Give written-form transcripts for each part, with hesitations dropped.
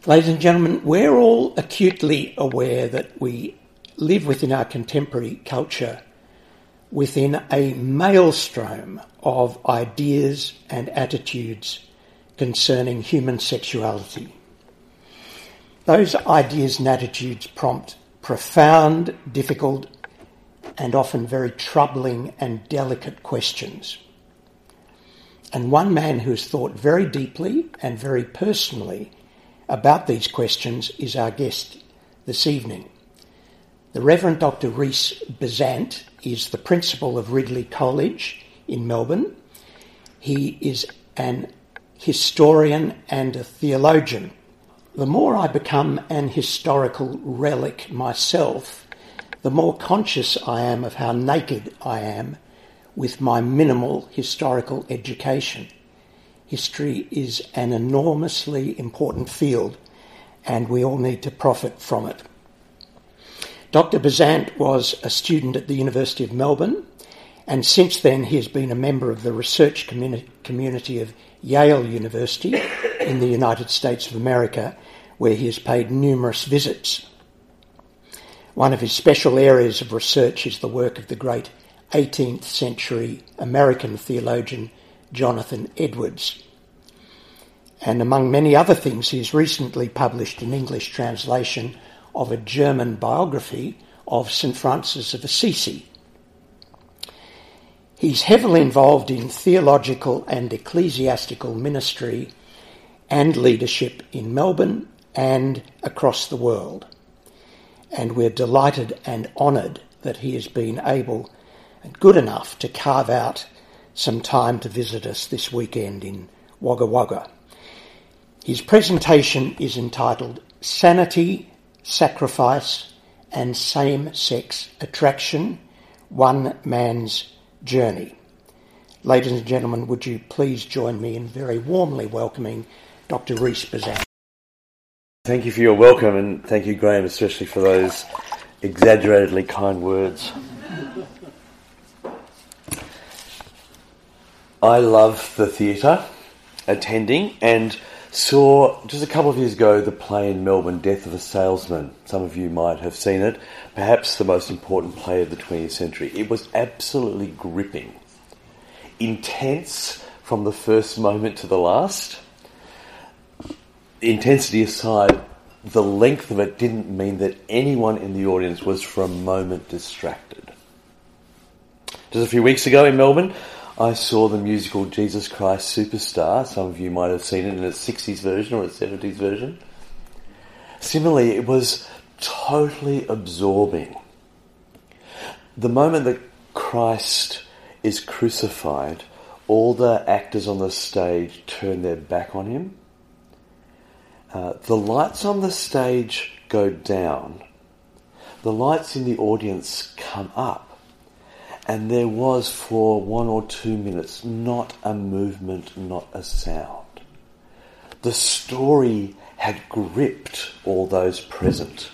Ladies and gentlemen, we're all acutely aware that we live within our contemporary culture within a maelstrom of ideas and attitudes concerning human sexuality. Those ideas and attitudes prompt profound, difficult, and often very troubling and delicate questions. And one man who has thought very deeply and very personally about these questions is our guest this evening. The Reverend Dr. Rhys Besant is the principal of Ridley College in Melbourne. He is an historian and a theologian. The more I become an historical relic myself, the more conscious I am of how naked I am with my minimal historical education. History is an enormously important field, and we all need to profit from it. Dr. Besant was a student at the University of Melbourne, and since then he has been a member of the research community of Yale University in the United States of America, where he has paid numerous visits. One of his special areas of research is the work of the great 18th century American theologian Jonathan Edwards. And among many other things, he has recently published an English translation of a German biography of St. Francis of Assisi. He's heavily involved in theological and ecclesiastical ministry and leadership in Melbourne and across the world. And we're delighted and honoured that he has been able and good enough to carve out some time to visit us this weekend in Wagga Wagga. His presentation is entitled Sanity, Sacrifice and Same-Sex Attraction, One Man's Journey. Ladies and gentlemen, would you please join me in very warmly welcoming Dr. Rhys Besant. Thank you for your welcome, and thank you, Graham, especially for those exaggeratedly kind words. I love the theatre, attending, and saw just a couple of years ago the play in Melbourne, Death of a Salesman. Some of you might have seen it. Perhaps the most important play of the 20th century. It was absolutely gripping. Intense from the first moment to the last. Intensity aside, the length of it didn't mean that anyone in the audience was for a moment distracted. Just a few weeks ago in Melbourne, I saw the musical Jesus Christ Superstar. Some of you might have seen it in its 60s version or its 70s version. Similarly, it was totally absorbing. The moment that Christ is crucified, all the actors on the stage turn their back on him. The lights on the stage go down. The lights in the audience come up. And there was, for 1 or 2 minutes, not a movement, not a sound. The story had gripped all those present.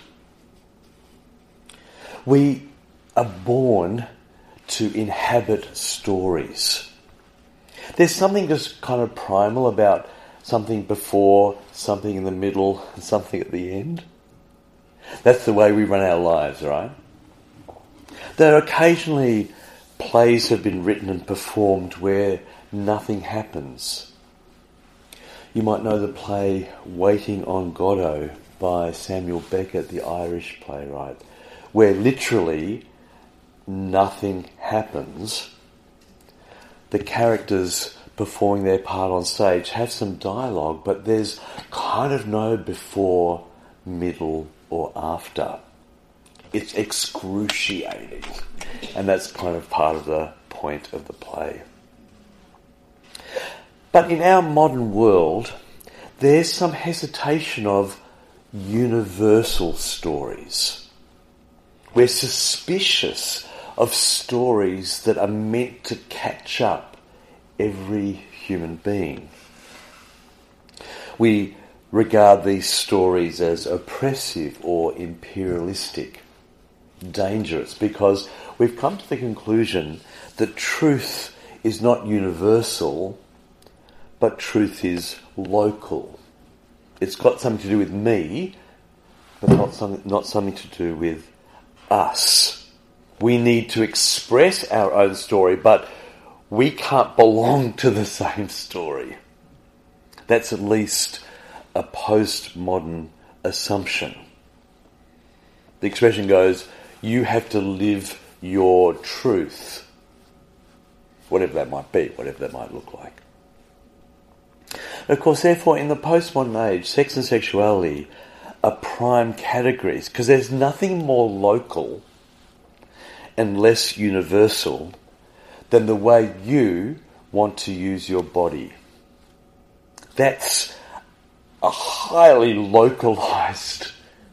We are born to inhabit stories. There's something just kind of primal about something before, something in the middle, and something at the end. That's the way we run our lives, right? There are occasionally plays have been written and performed where nothing happens. You might know the play Waiting on Godot by Samuel Beckett, the Irish playwright, where literally nothing happens. The characters performing their part on stage have some dialogue, but there's kind of no before, middle or after. It's excruciating. And that's kind of part of the point of the play. But in our modern world, there's some hesitation of universal stories. We're suspicious of stories that are meant to catch up every human being. We regard these stories as oppressive or imperialistic, dangerous, because we've come to the conclusion that truth is not universal, but truth is local. It's got something to do with me, but not something to do with us. We need to express our own story, but we can't belong to the same story. That's at least a postmodern assumption. The expression goes, you have to live your truth, whatever that might be, whatever that might look like. Of course, therefore, in the postmodern age, sex and sexuality are prime categories because there's nothing more local and less universal than the way you want to use your body. That's a highly localized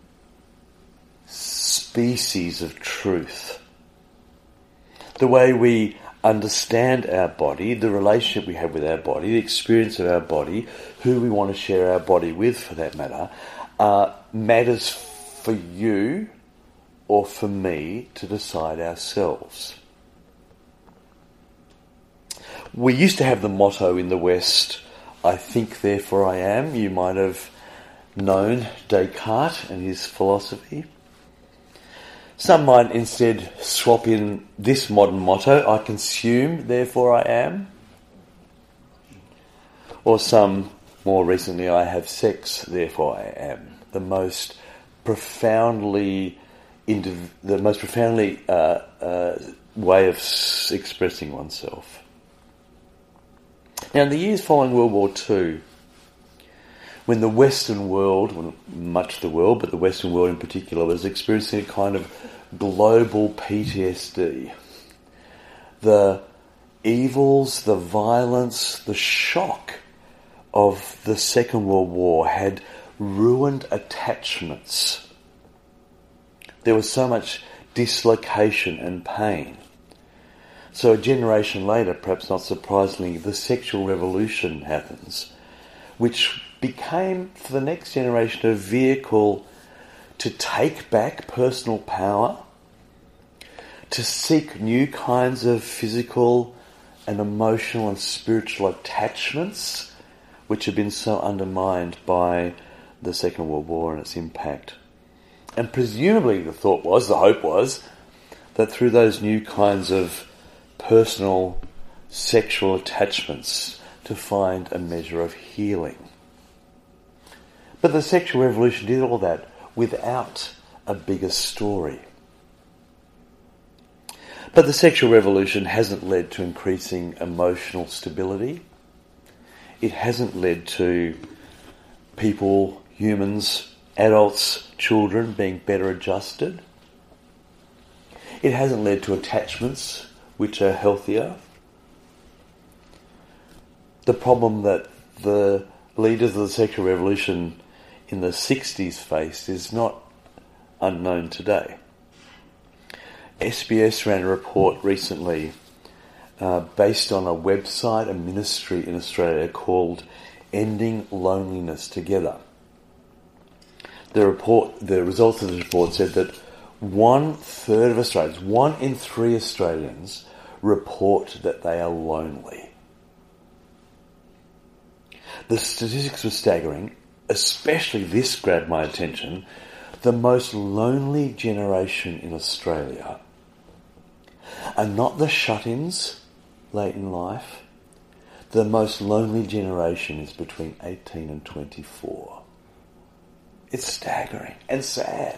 species of truth. The way we understand our body, the relationship we have with our body, the experience of our body, who we want to share our body with for that matter, matters for you or for me to decide ourselves. We used to have the motto in the West, I think, therefore I am. You might have known Descartes and his philosophy. Some might instead swap in this modern motto, I consume, therefore I am. Or some, more recently, I have sex, therefore I am. The most profoundly way of expressing oneself. Now, in the years following World War II, when the Western world, well, much of the world, but the Western world in particular, was experiencing a kind of global PTSD, the evils, the violence, the shock of the Second World War had ruined attachments. There was so much dislocation and pain. So a generation later, perhaps not surprisingly, the sexual revolution happens, which became, for the next generation, a vehicle to take back personal power, to seek new kinds of physical and emotional and spiritual attachments, which have been so undermined by the Second World War and its impact. And presumably the hope was, that through those new kinds of personal sexual attachments to find a measure of healing. But the sexual revolution did all that without a bigger story. But the sexual revolution hasn't led to increasing emotional stability. It hasn't led to people, humans, adults, children being better adjusted. It hasn't led to attachments which are healthier. The problem that the leaders of the sexual revolution in the 60s faced is not unknown today. SBS ran a report recently based on a website, a ministry in Australia called Ending Loneliness Together. The results of the report said that 1/3 of Australians, 1 in 3 Australians, report that they are lonely. The statistics were staggering, especially this grabbed my attention. The most lonely generation in Australia are not the shut-ins late in life. The most lonely generation is between 18 and 24. It's staggering and sad.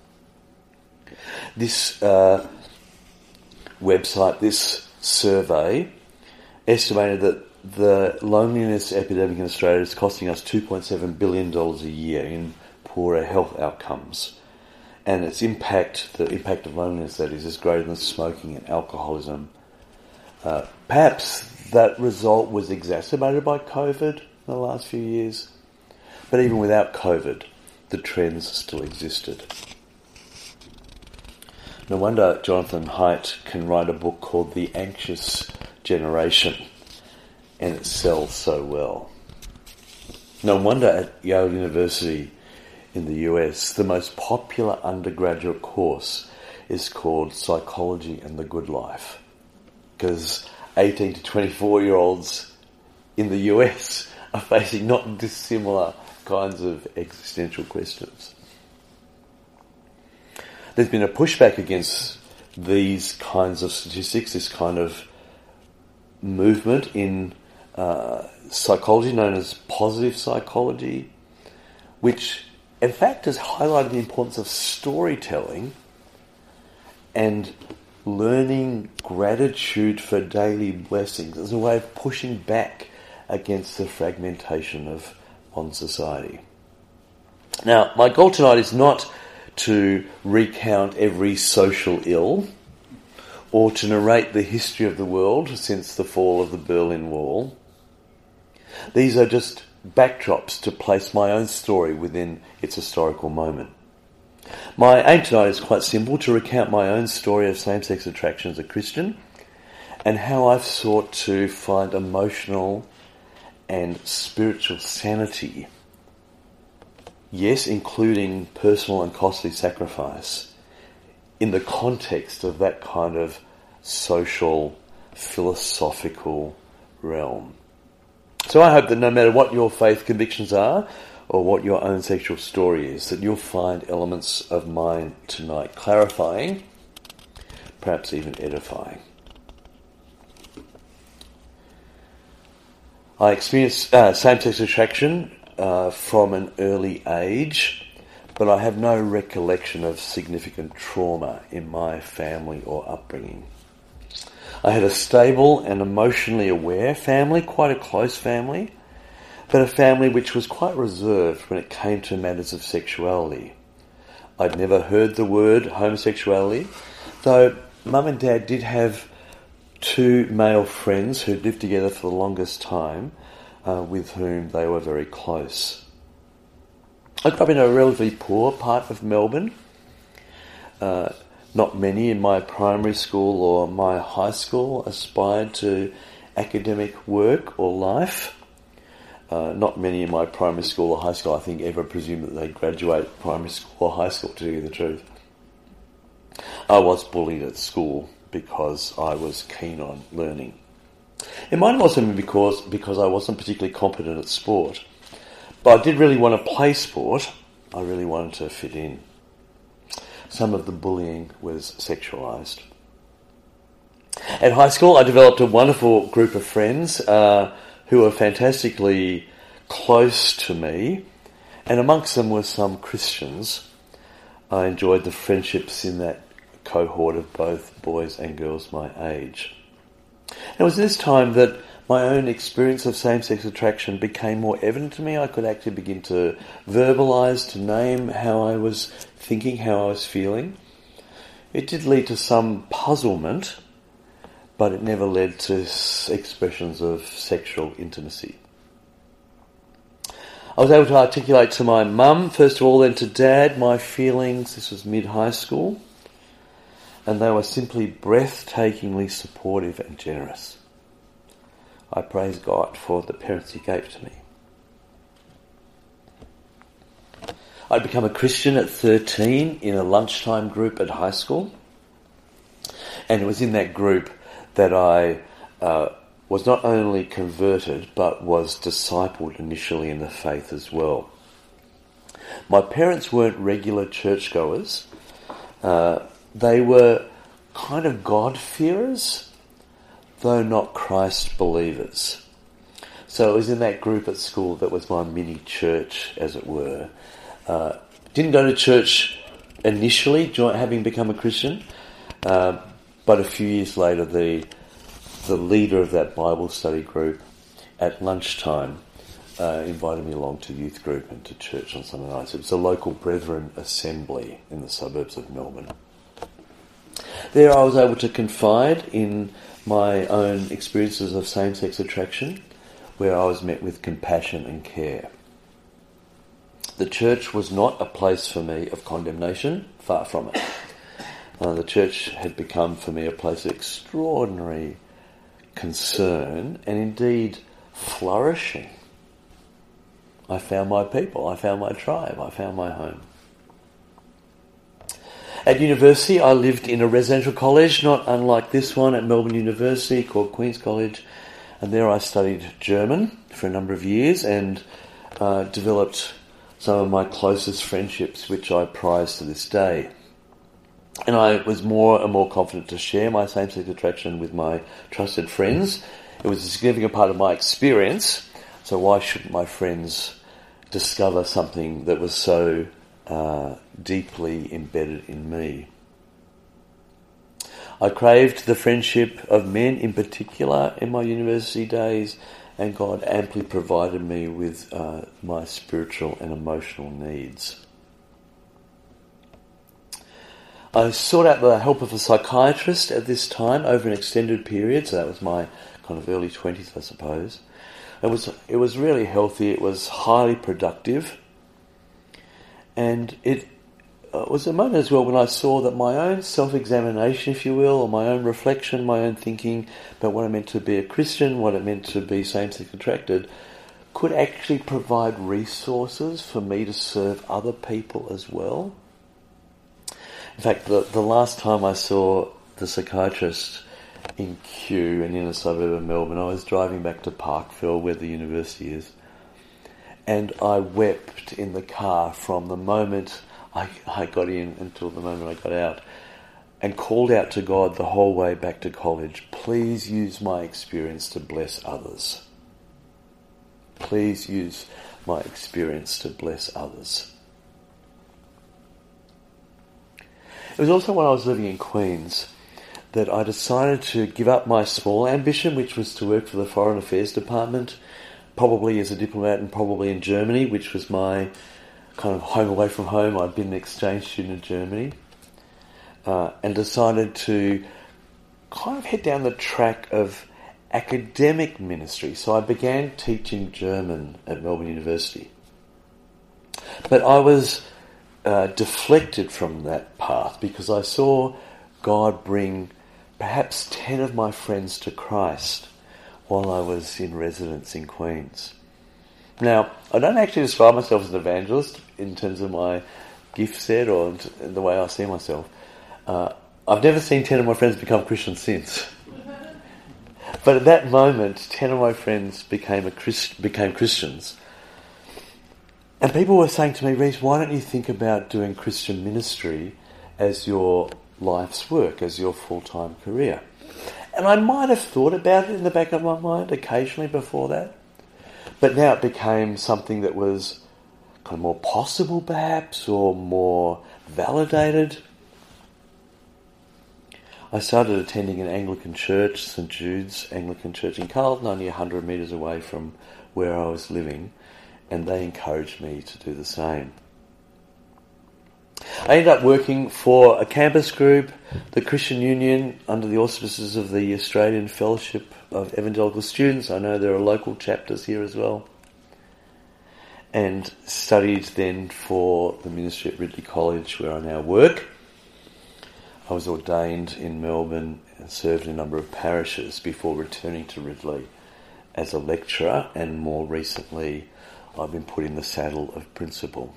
This website, this survey, estimated that the loneliness epidemic in Australia is costing us $2.7 billion a year in poorer health outcomes. And its impact, the impact of loneliness, that is greater than smoking and alcoholism. Perhaps that result was exacerbated by COVID in the last few years. But even without COVID, the trends still existed. No wonder Jonathan Haidt can write a book called The Anxious Generation, and it sells so well. No wonder at Yale University in the US, the most popular undergraduate course is called Psychology and the Good Life, because 18 to 24-year-olds in the US are facing not dissimilar kinds of existential questions. There's been a pushback against these kinds of statistics, this kind of movement in psychology known as positive psychology, which in fact has highlighted the importance of storytelling and learning gratitude for daily blessings as a way of pushing back against the fragmentation of modern society. Now, my goal tonight is not to recount every social ill or to narrate the history of the world since the fall of the Berlin Wall. These are just backdrops to place my own story within its historical moment. My aim tonight is quite simple, to recount my own story of same-sex attraction as a Christian and how I've sought to find emotional and spiritual sanity, yes, including personal and costly sacrifice, in the context of that kind of social, philosophical realm. So I hope that no matter what your faith convictions are, or what your own sexual story is, that you'll find elements of mine tonight clarifying, perhaps even edifying. I experienced same-sex attraction from an early age, but I have no recollection of significant trauma in my family or upbringing. I had a stable and emotionally aware family, quite a close family, but a family which was quite reserved when it came to matters of sexuality. I'd never heard the word homosexuality, though Mum and Dad did have two male friends who lived together for the longest time, with whom they were very close. I grew up in a relatively poor part of Melbourne. Not many in my primary school or my high school aspired to academic work or life. Not many in my primary school or high school, I think, ever presumed that they'd graduate primary school or high school, to tell you the truth. I was bullied at school because I was keen on learning. It might have also been because I wasn't particularly competent at sport. But I did really want to play sport. I really wanted to fit in. Some of the bullying was sexualised. At high school, I developed a wonderful group of friends who were fantastically close to me, and amongst them were some Christians. I enjoyed the friendships in that cohort of both boys and girls my age. And it was this time that my own experience of same-sex attraction became more evident to me. I could actually begin to verbalise, to name how I was thinking, how I was feeling. It did lead to some puzzlement, but it never led to expressions of sexual intimacy. I was able to articulate to my mum, first of all, then to Dad, my feelings. This was mid-high school, and they were simply breathtakingly supportive and generous. I praise God for the parents He gave to me. I'd become a Christian at 13 in a lunchtime group at high school, and it was in that group that I was not only converted but was discipled initially in the faith as well. My parents weren't regular churchgoers. They were kind of God-fearers, though not Christ believers. So it was in that group at school that was my mini church, as it were. Didn't go to church initially, having become a Christian, but a few years later, the leader of that Bible study group at lunchtime invited me along to youth group and to church on Sunday nights. It was a local Brethren assembly in the suburbs of Melbourne. There I was able to confide in my own experiences of same-sex attraction, where I was met with compassion and care. The church was not a place for me of condemnation, far from it. The church had become for me a place of extraordinary concern and indeed flourishing. I found my people, I found my tribe, I found my home. At university, I lived in a residential college, not unlike this one at Melbourne University, called Queen's College, and there I studied German for a number of years, and developed some of my closest friendships, which I prize to this day. And I was more and more confident to share my same-sex attraction with my trusted friends. It was a significant part of my experience, so why shouldn't my friends discover something that was so deeply embedded in me? I craved the friendship of men in particular in my university days, and God amply provided me with my spiritual and emotional needs. I sought out the help of a psychiatrist at this time over an extended period, so that was my kind of early 20s, I suppose. It was really healthy, it was highly productive, and it was a moment as well when I saw that my own self-examination, if you will, or my own reflection, my own thinking about what it meant to be a Christian, what it meant to be same-sex attracted, could actually provide resources for me to serve other people as well. In fact, the last time I saw the psychiatrist in Kew and in a suburb of Melbourne, I was driving back to Parkville, where the university is, and I wept in the car from the moment I got in until the moment I got out, and called out to God the whole way back to college, please use my experience to bless others. Please use my experience to bless others. It was also when I was living in Queens that I decided to give up my small ambition, which was to work for the Foreign Affairs Department, probably as a diplomat and probably in Germany, which was my kind of home away from home. I'd been an exchange student in Germany, and decided to kind of head down the track of academic ministry. So I began teaching German at Melbourne University. But I was deflected from that path because I saw God bring perhaps 10 of my friends to Christ while I was in residence in Queens. Now, I don't actually describe myself as an evangelist in terms of my gift set or the way I see myself. I've never seen 10 of my friends become Christians since. But at that moment, 10 of my friends became Christians. And people were saying to me, Reece, why don't you think about doing Christian ministry as your life's work, as your full-time career? And I might have thought about it in the back of my mind occasionally before that. But now it became something that was kind of more possible perhaps, or more validated. I started attending an Anglican church, St Jude's Anglican Church in Carlton, only 100 metres away from where I was living, and they encouraged me to do the same. I ended up working for a campus group, the Christian Union, under the auspices of the Australian Fellowship of Evangelical Students. I know there are local chapters here as well. And studied then for the ministry at Ridley College, where I now work. I was ordained in Melbourne and served in a number of parishes before returning to Ridley as a lecturer, and more recently I've been put in the saddle of principal.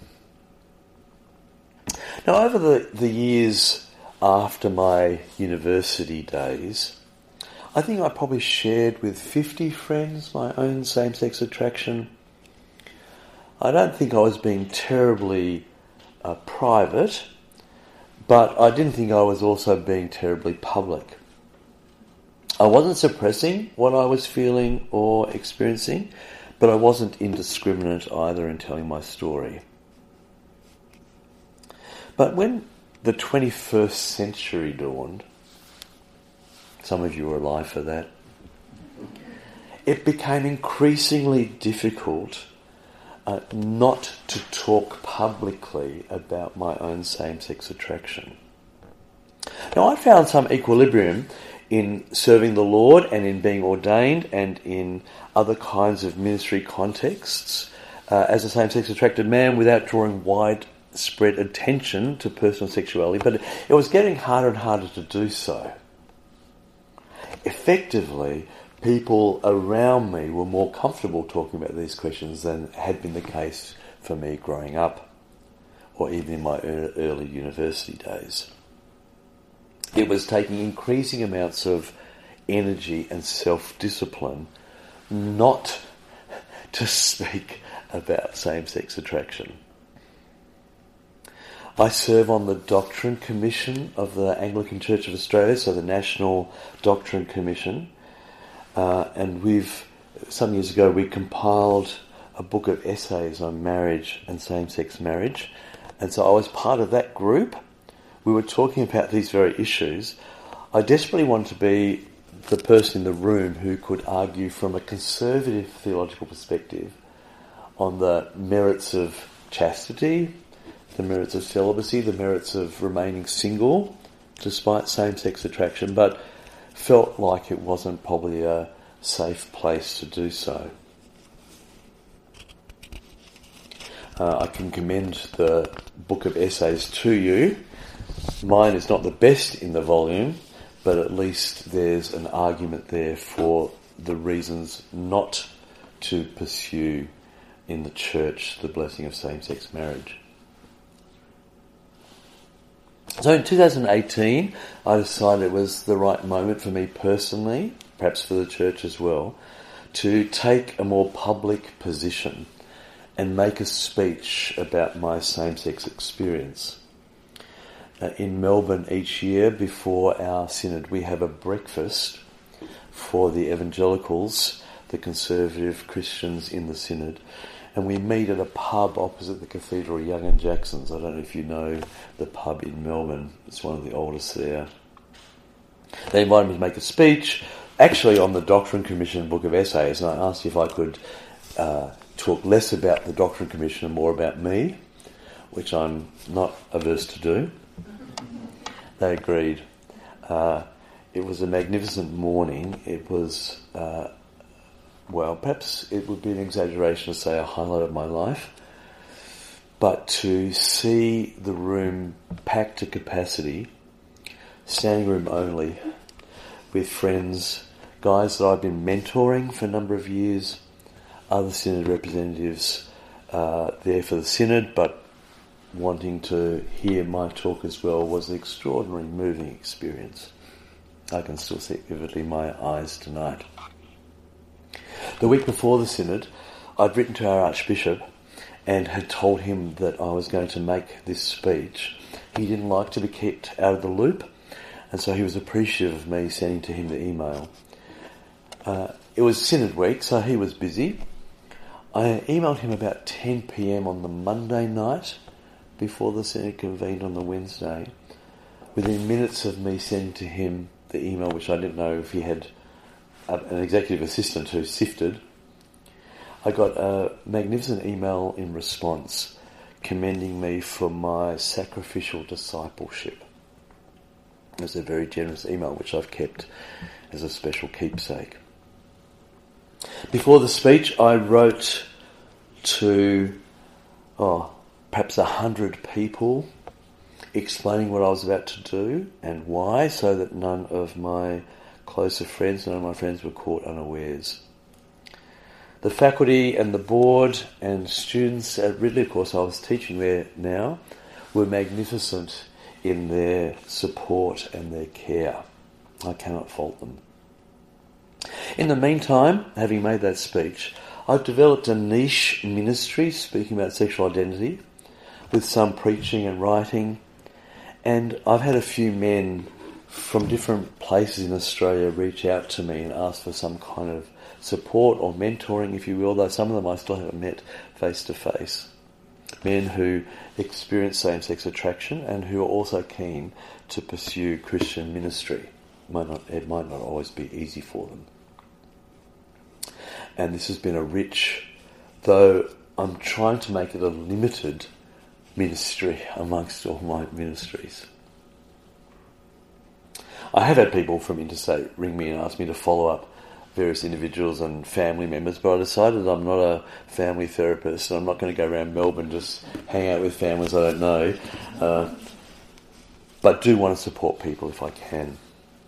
Now, over the years after my university days, I think I probably shared with 50 friends my own same-sex attraction. I don't think I was being terribly private, but I didn't think I was also being terribly public. I wasn't suppressing what I was feeling or experiencing, but I wasn't indiscriminate either in telling my story. But when the 21st century dawned, some of you were alive for that, it became increasingly difficult not to talk publicly about my own same-sex attraction. Now, I found some equilibrium in serving the Lord and in being ordained and in other kinds of ministry contexts as a same-sex attracted man without drawing widespread attention to personal sexuality, but it was getting harder and harder to do so. Effectively, people around me were more comfortable talking about these questions than had been the case for me growing up, or even in my early university days. It was taking increasing amounts of energy and self-discipline not to speak about same-sex attraction. I serve on the Doctrine Commission of the Anglican Church of Australia, so the National Doctrine Commission, and some years ago we compiled a book of essays on marriage and same-sex marriage, and so I was part of that group. We were talking about these very issues. I desperately wanted to be the person in the room who could argue from a conservative theological perspective on the merits of chastity, the merits of celibacy, the merits of remaining single despite same-sex attraction, but felt like it wasn't probably a safe place to do so. I can commend the book of essays to you. Mine is not the best in the volume, but at least there's an argument there for the reasons not to pursue in the church the blessing of same-sex marriage. So in 2018, I decided it was the right moment for me personally, perhaps for the church as well, to take a more public position and make a speech about my same-sex experience. In Melbourne each year before our synod, we have a breakfast for the evangelicals, the conservative Christians in the synod, and we meet at a pub opposite the cathedral, Young and Jackson's. I don't know if you know the pub in Melbourne. It's one of the oldest there. They invited me to make a speech, actually on the Doctrine Commission book of essays, and I asked if I could talk less about the Doctrine Commission and more about me, which I'm not averse to do. They agreed. It was a magnificent morning. It was... perhaps it would be an exaggeration to say a highlight of my life, but to see the room packed to capacity, standing room only, with friends, guys that I've been mentoring for a number of years, other synod representatives there for the synod, but wanting to hear my talk as well, was an extraordinary, moving experience. I can still see it vividly in my eyes tonight. The week before the synod, I'd written to our Archbishop and had told him that I was going to make this speech. He didn't like to be kept out of the loop, and so he was appreciative of me sending to him the email. It was synod week, so he was busy. I emailed him about 10 p.m. on the Monday night before the synod convened on the Wednesday. Within minutes of me sending to him the email, which I didn't know if he had an executive assistant who sifted, I got a magnificent email in response commending me for my sacrificial discipleship. It was a very generous email which I've kept as a special keepsake. Before the speech, I wrote to perhaps 100 people explaining what I was about to do and why, so that none of my closer friends, none of my friends were caught unawares. The faculty and the board and students at Ridley, of course, I was teaching there now, were magnificent in their support and their care. I cannot fault them. In the meantime, having made that speech, I've developed a niche ministry speaking about sexual identity with some preaching and writing, and I've had a few men from different places in Australia reach out to me and ask for some kind of support or mentoring, if you will, though some of them I still haven't met face to face. Men who experience same-sex attraction and who are also keen to pursue Christian ministry. It might not always be easy for them. And this has been a rich, though I'm trying to make it a limited ministry amongst all my ministries. I have had people from Interstate ring me and ask me to follow up various individuals and family members, but I decided I'm not a family therapist and I'm not going to go around Melbourne just hang out with families I don't know, but do want to support people if I can.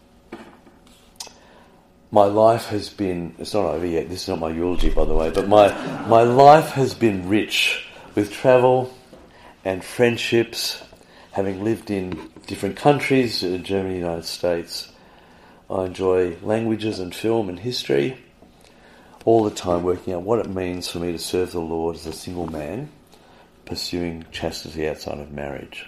My life has been, it's not over yet, this is not my eulogy by the way, but my life has been rich with travel and friendships, having lived in different countries, Germany, United States. I enjoy languages and film and history. all the time working out what it means for me to serve the Lord as a single man, pursuing chastity outside of marriage.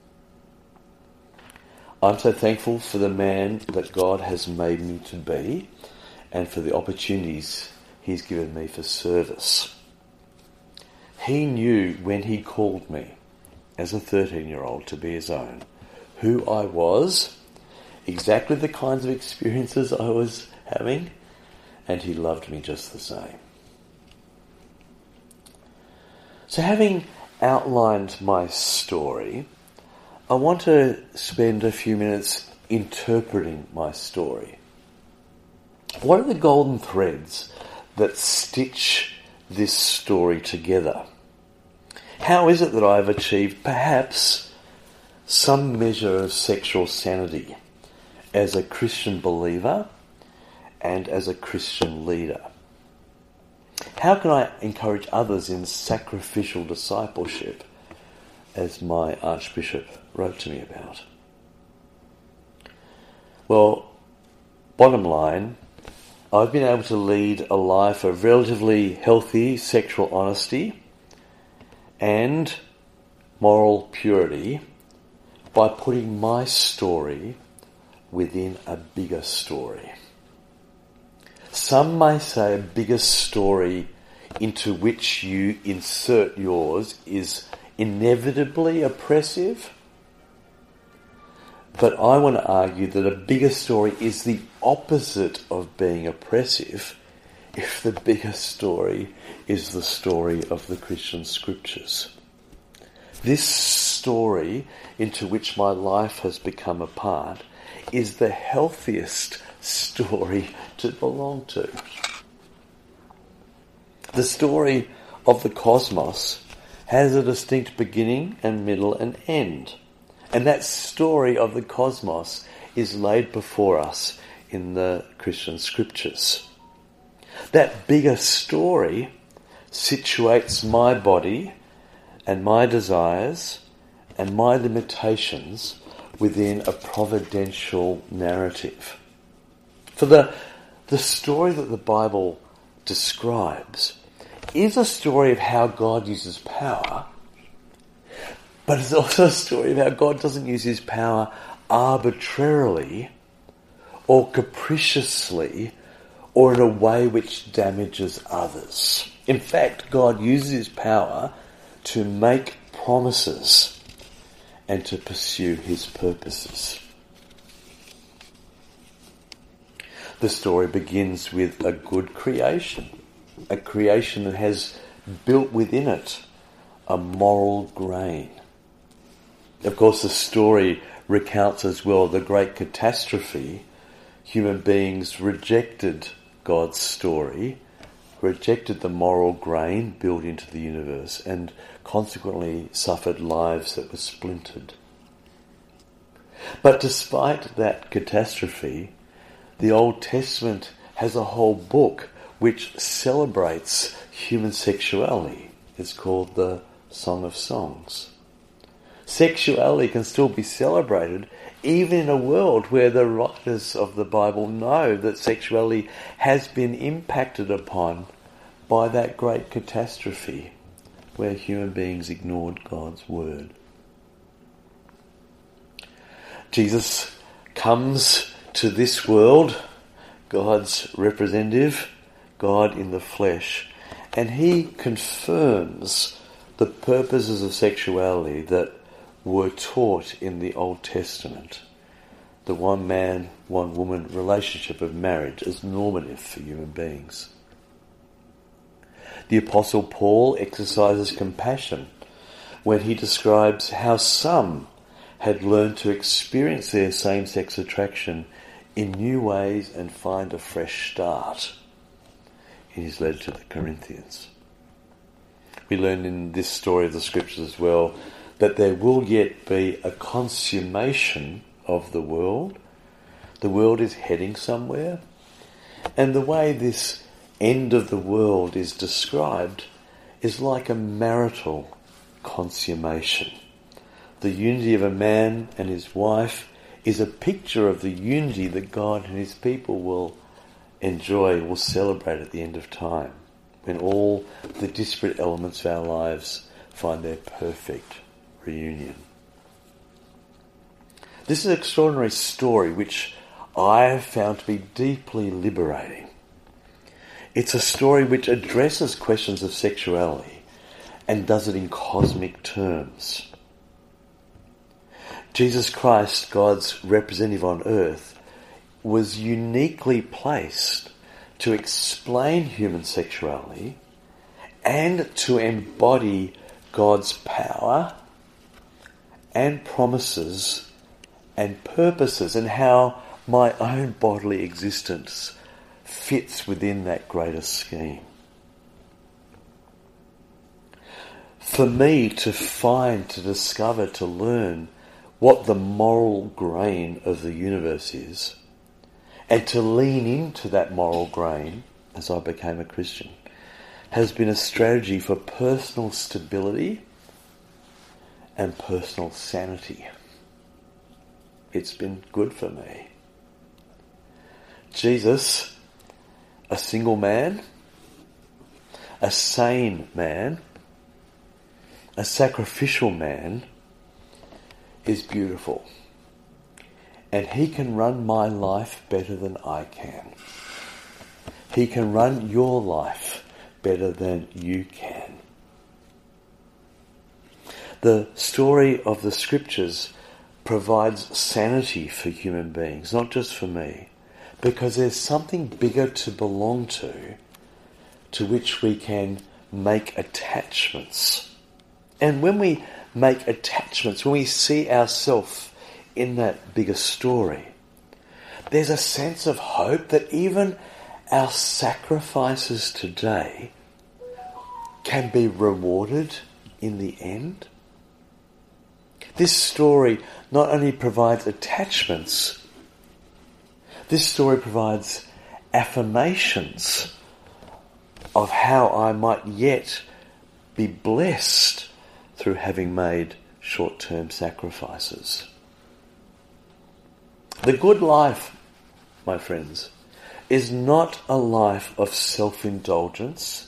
I'm so thankful for the man that God has made me to be and for the opportunities he's given me for service. He knew when he called me as a 13-year-old to be his own, who I was, exactly the kinds of experiences I was having, and he loved me just the same. So having outlined my story, I want to spend a few minutes interpreting my story. What are the golden threads that stitch this story together? How is it that I've achieved perhaps some measure of sexual sanity as a Christian believer and as a Christian leader? How can I encourage others in sacrificial discipleship, as my Archbishop wrote to me about? Well, bottom line, I've been able to lead a life of relatively healthy sexual honesty and moral purity by putting my story within a bigger story. Some may say a bigger story into which you insert yours is inevitably oppressive, but I want to argue that a bigger story is the opposite of being oppressive if the bigger story is the story of the Christian scriptures. This story into which my life has become a part is the healthiest story to belong to. The story of the cosmos has a distinct beginning and middle and end. And that story of the cosmos is laid before us in the Christian scriptures. That bigger story situates my body and my desires and my limitations within a providential narrative. For the story that the Bible describes is a story of how God uses power, but it's also a story of how God doesn't use his power arbitrarily or capriciously or in a way which damages others. In fact, God uses his power to make promises and to pursue his purposes. The story begins with a good creation, a creation that has built within it a moral grain. Of course, the story recounts as well the great catastrophe. Human beings rejected God's story, rejected the moral grain built into the universe, and consequently suffered lives that were splintered. But despite that catastrophe, the Old Testament has a whole book which celebrates human sexuality. It's called the Song of Songs. Sexuality can still be celebrated even in a world where the writers of the Bible know that sexuality has been impacted upon by that great catastrophe where human beings ignored God's word. Jesus comes to this world, God's representative, God in the flesh, and he confirms the purposes of sexuality that were taught in the Old Testament. The one man, one woman relationship of marriage as normative for human beings. The Apostle Paul exercises compassion when he describes how some had learned to experience their same-sex attraction in new ways and find a fresh start in his letter to the Corinthians. We learn in this story of the scriptures as well that there will yet be a consummation of the world. The world is heading somewhere, and the way this end of the world is described is like a marital consummation. The unity of a man and his wife is a picture of the unity that God and his people will enjoy or celebrate at the end of time, when all the disparate elements of our lives find their perfect reunion. This is an extraordinary story which I have found to be deeply liberating. It's a story which addresses questions of sexuality and does it in cosmic terms. Jesus Christ, God's representative on earth, was uniquely placed to explain human sexuality and to embody God's power and promises and purposes, and how my own bodily existence fits within that greater scheme. For me to find, to discover, to learn what the moral grain of the universe is, and to lean into that moral grain as I became a Christian, has been a strategy for personal stability and personal sanity. It's been good for me. Jesus, a single man, a sane man, a sacrificial man, is beautiful. And he can run my life better than I can. He can run your life better than you can. The story of the scriptures provides sanity for human beings, not just for me, because there's something bigger to belong to which we can make attachments. And when we make attachments, when we see ourselves in that bigger story, there's a sense of hope that even our sacrifices today can be rewarded in the end. This story not only provides attachments, this story provides affirmations of how I might yet be blessed through having made short-term sacrifices. The good life, my friends, is not a life of self-indulgence.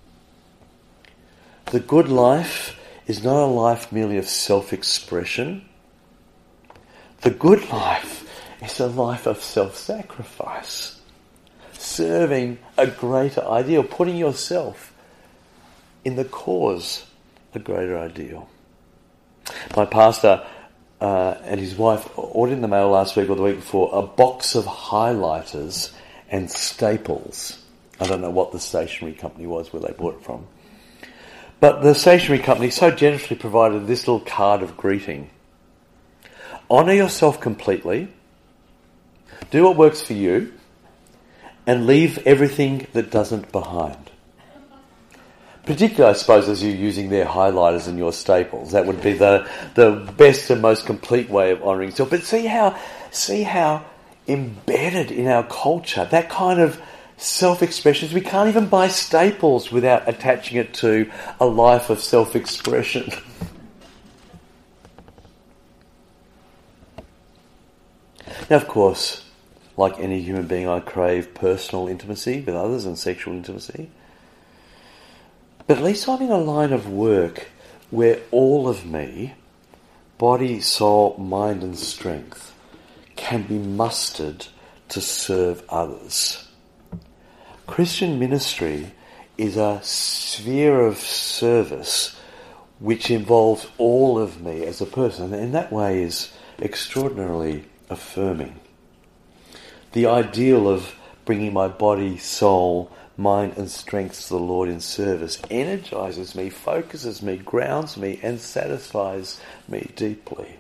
The good life is not a life merely of self-expression. The good life is a life of self-sacrifice, serving a greater ideal, putting yourself in the cause of a greater ideal. My pastor and his wife ordered in the mail last week or the week before a box of highlighters and staples. I don't know what the stationery company was where they bought it from. But the stationery company so generously provided this little card of greeting. Honour yourself completely, do what works for you, and leave everything that doesn't behind. Particularly, I suppose, as you're using their highlighters and your staples. That would be the best and most complete way of honouring yourself. But see how embedded in our culture, that kind of self-expression. We can't even buy staples without attaching it to a life of self-expression. Now, of course, like any human being, I crave personal intimacy with others and sexual intimacy. But at least I'm in a line of work where all of me, body, soul, mind and strength, can be mustered to serve others. Christian ministry is a sphere of service which involves all of me as a person, and in that way is extraordinarily affirming. The ideal of bringing my body, soul, mind and strength to the Lord in service energizes me, focuses me, grounds me and satisfies me deeply.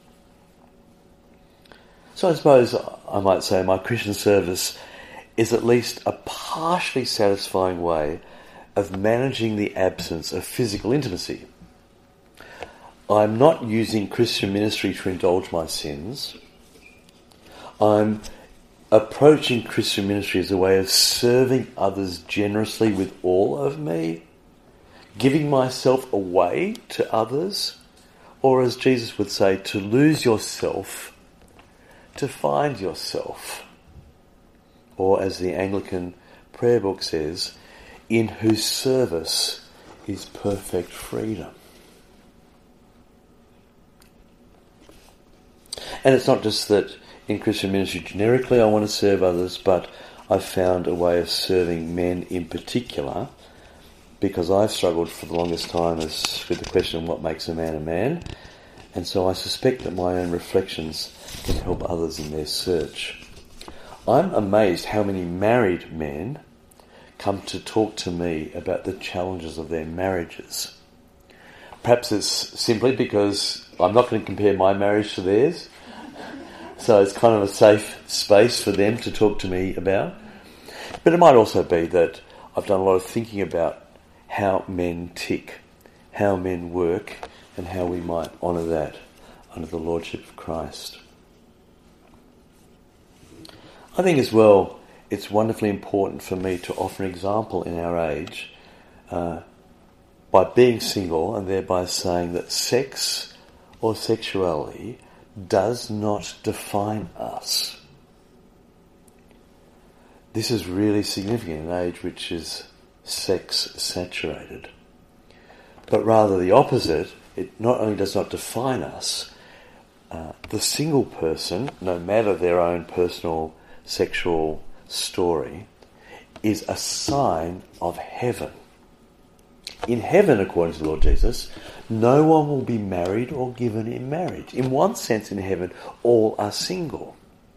So I suppose I might say my Christian service is at least a partially satisfying way of managing the absence of physical intimacy. I'm not using Christian ministry to indulge my sins. I'm approaching Christian ministry as a way of serving others generously with all of me, giving myself away to others, or as Jesus would say, to lose yourself, to find yourself, or as the Anglican prayer book says, in whose service is perfect freedom. And it's not just that in Christian ministry generically I want to serve others, but I've found a way of serving men in particular, because I've struggled for the longest time with the question of what makes a man, and so I suspect that my own reflections can help others in their search. I'm amazed how many married men come to talk to me about the challenges of their marriages. Perhaps it's simply because I'm not going to compare my marriage to theirs, so it's kind of a safe space for them to talk to me about. But it might also be that I've done a lot of thinking about how men tick, how men work, and how we might honour that under the Lordship of Christ. I think as well, it's wonderfully important for me to offer an example in our age by being single, and thereby saying that sex or sexuality does not define us. This is really significant in an age which is sex-saturated. But rather the opposite, it not only does not define us, the single person, no matter their own personal sexual story, is a sign of heaven. In heaven, according to the Lord Jesus, no one will be married or given in marriage. In one sense, in heaven, all are single.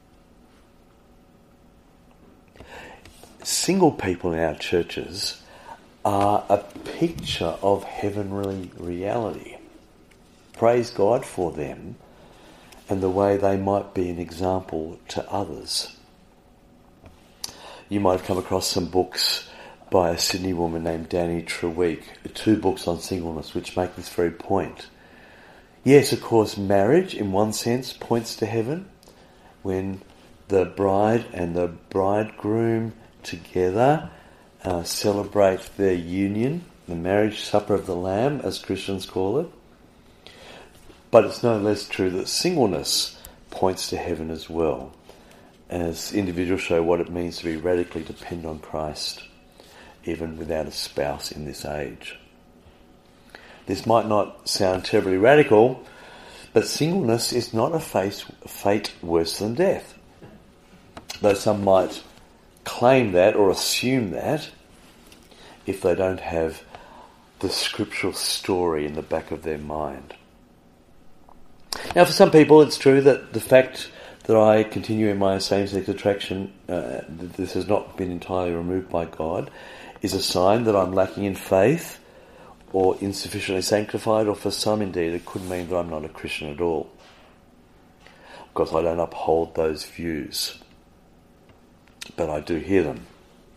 Single people in our churches are a picture of heavenly reality. Praise God for them and the way they might be an example to others. You might have come across some books by a Sydney woman named Danny Treweek, 2 books on singleness which make this very point. Yes, of course, marriage in one sense points to heaven when the bride and the bridegroom together celebrate their union, the marriage supper of the Lamb, as Christians call it. But it's no less true that singleness points to heaven as well, as individuals show what it means to be radically dependent on Christ, even without a spouse in this age. This might not sound terribly radical, but singleness is not a fate worse than death. Though some might claim that or assume that if they don't have the scriptural story in the back of their mind. Now, for some people, it's true that the fact that I continue in my same-sex attraction, this has not been entirely removed by God, is a sign that I'm lacking in faith or insufficiently sanctified, or for some indeed it could mean that I'm not a Christian at all. Of course, I don't uphold those views, but I do hear them.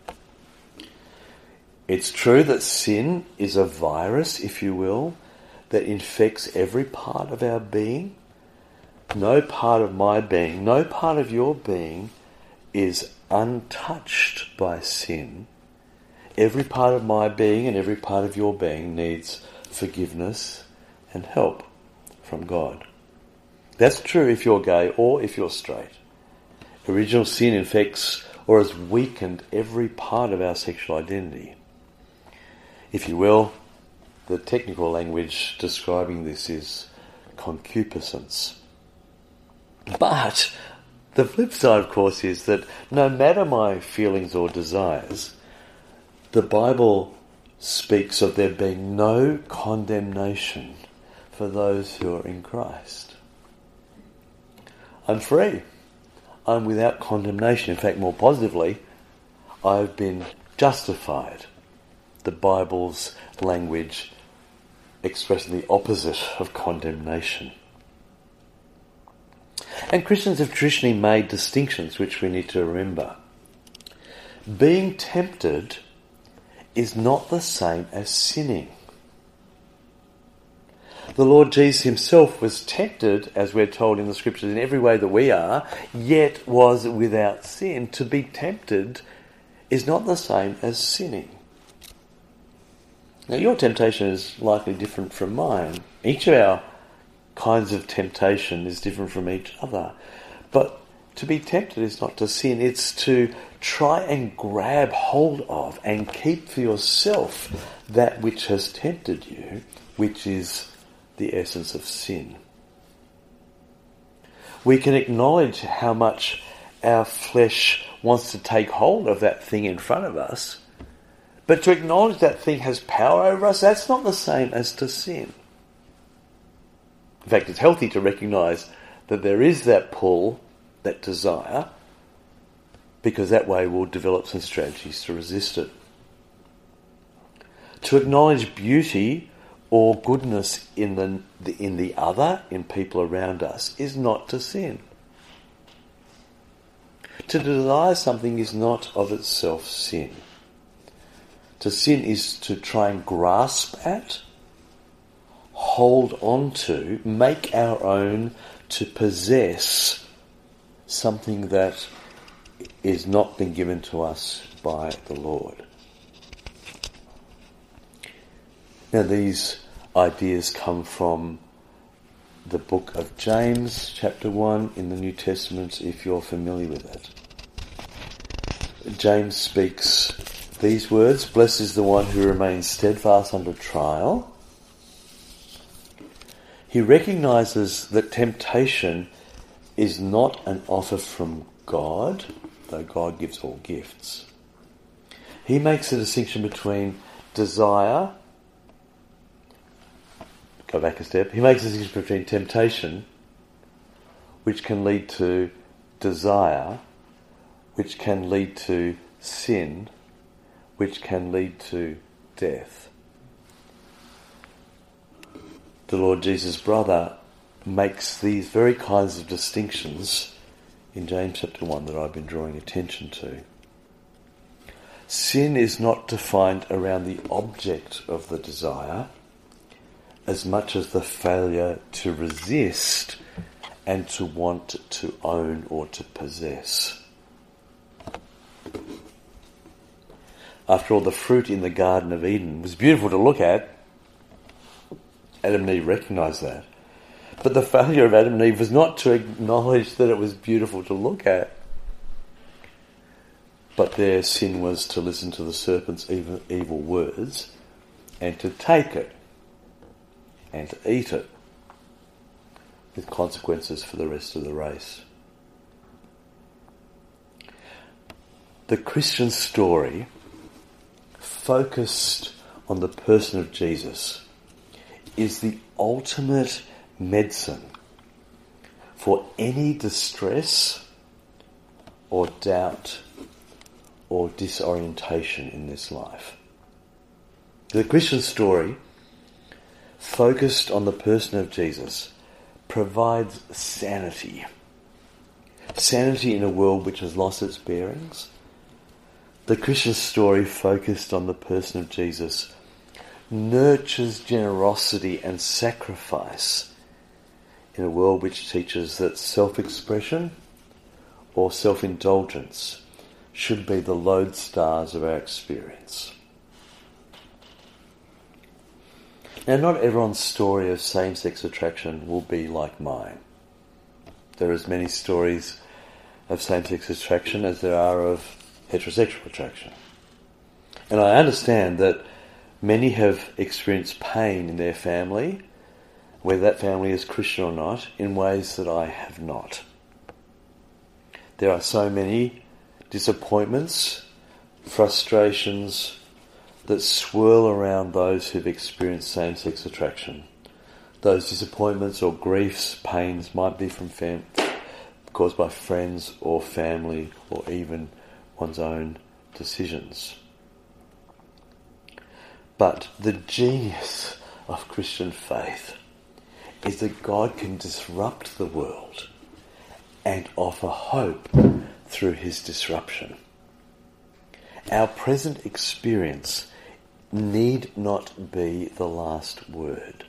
It's true that sin is a virus, if you will, that infects every part of our being. No part of my being, no part of your being is untouched by sin. Every part of my being and every part of your being needs forgiveness and help from God. That's true if you're gay or if you're straight. Original sin infects or has weakened every part of our sexual identity. If you will, the technical language describing this is concupiscence. But the flip side, of course, is that no matter my feelings or desires, the Bible speaks of there being no condemnation for those who are in Christ. I'm free. I'm without condemnation. In fact, more positively, I've been justified. The Bible's language expressing the opposite of condemnation. And Christians have traditionally made distinctions which we need to remember. Being tempted is not the same as sinning. The Lord Jesus himself was tempted, as we're told in the scriptures, in every way that we are, yet was without sin. To be tempted is not the same as sinning. Now, your temptation is likely different from mine. Each of our kinds of temptation is different from each other. But To be tempted is not to sin, it's to try and grab hold of and keep for yourself that which has tempted you, which is the essence of sin. We can acknowledge how much our flesh wants to take hold of that thing in front of us, but to acknowledge that thing has power over us, that's not the same as to sin. In fact, it's healthy to recognise that there is that pull, that desire, because that way we'll develop some strategies to resist it. To acknowledge beauty or goodness in the other, in people around us, is not to sin. To desire something is not of itself sin. To sin is to try and grasp at, hold on to, make our own, to possess something that is not been given to us by the Lord. Now these ideas come from the book of James, chapter 1 in the New Testament, if you're familiar with it. James speaks these words: "Blessed is the one who remains steadfast under trial." He recognises that temptation is not an offer from God, though God gives all gifts. He makes a distinction between desire. Go back a step. He makes a distinction between temptation, which can lead to desire, which can lead to sin, which can lead to death. The Lord Jesus' brother makes these very kinds of distinctions in James chapter 1 that I've been drawing attention to. Sin is not defined around the object of the desire as much as the failure to resist and to want to own or to possess. After all, the fruit in the Garden of Eden was beautiful to look at. Adam and Eve recognised that. But the failure of Adam and Eve was not to acknowledge that it was beautiful to look at, but their sin was to listen to the serpent's evil words and to take it and to eat it, with consequences for the rest of the race. The Christian story, focused on the person of Jesus, is the ultimate medicine for any distress or doubt or disorientation in this life. The Christian story, focused on the person of Jesus, provides sanity. Sanity in a world which has lost its bearings. The Christian story, focused on the person of Jesus, nurtures generosity and sacrifice in a world which teaches that self-expression or self-indulgence should be the lodestars of our experience. Now, not everyone's story of same-sex attraction will be like mine. There are as many stories of same-sex attraction as there are of heterosexual attraction. And I understand that many have experienced pain in their family, whether that family is Christian or not, in ways that I have not. There are so many disappointments, frustrations that swirl around those who've experienced same-sex attraction. Those disappointments or griefs, pains might be from caused by friends or family or even one's own decisions. But the genius of Christian faith is that God can disrupt the world and offer hope through his disruption. Our present experience need not be the last word.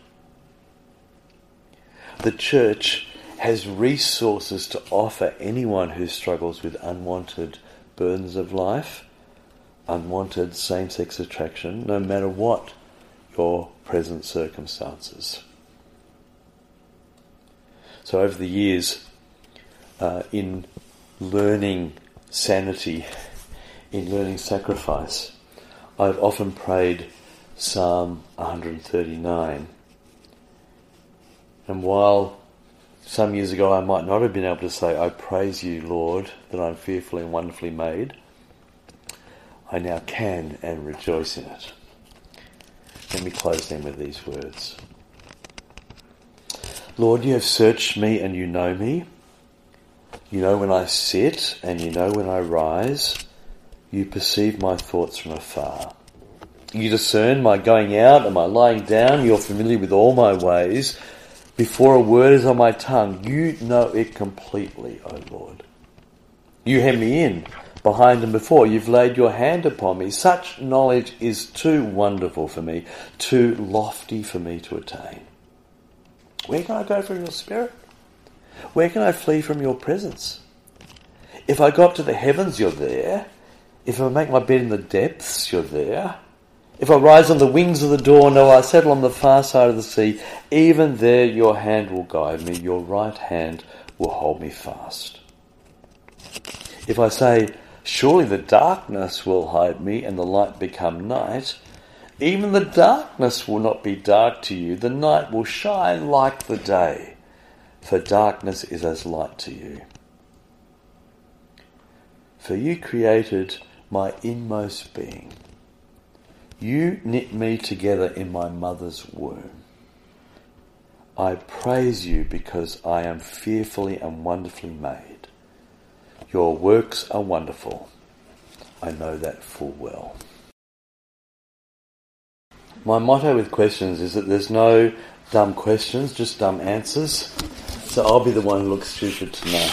The church has resources to offer anyone who struggles with unwanted burdens of life, unwanted same-sex attraction, no matter what your present circumstances. So over the years, in learning sanity, in learning sacrifice, I've often prayed Psalm 139. And while some years ago I might not have been able to say, I praise you, Lord, that I'm fearfully and wonderfully made, I now can and rejoice in it. Let me close then with these words. Lord, you have searched me and you know me. You know when I sit and you know when I rise. You perceive my thoughts from afar. You discern my going out and my lying down. You're familiar with all my ways. Before a word is on my tongue, you know it completely, O Lord. You hem me in, behind and before. You've laid your hand upon me. Such knowledge is too wonderful for me, too lofty for me to attain. Where can I go from your spirit? Where can I flee from your presence? If I go up to the heavens, you're there. If I make my bed in the depths, you're there. If I rise on the wings of the dawn, or I settle on the far side of the sea, even there your hand will guide me, your right hand will hold me fast. If I say, surely the darkness will hide me and the light become night, even the darkness will not be dark to you, the night will shine like the day, for darkness is as light to you. For you created my inmost being. You knit me together in my mother's womb. I praise you because I am fearfully and wonderfully made. Your works are wonderful. I know that full well. My motto with questions is that there's no dumb questions, just dumb answers. So I'll be the one who looks stupid tonight.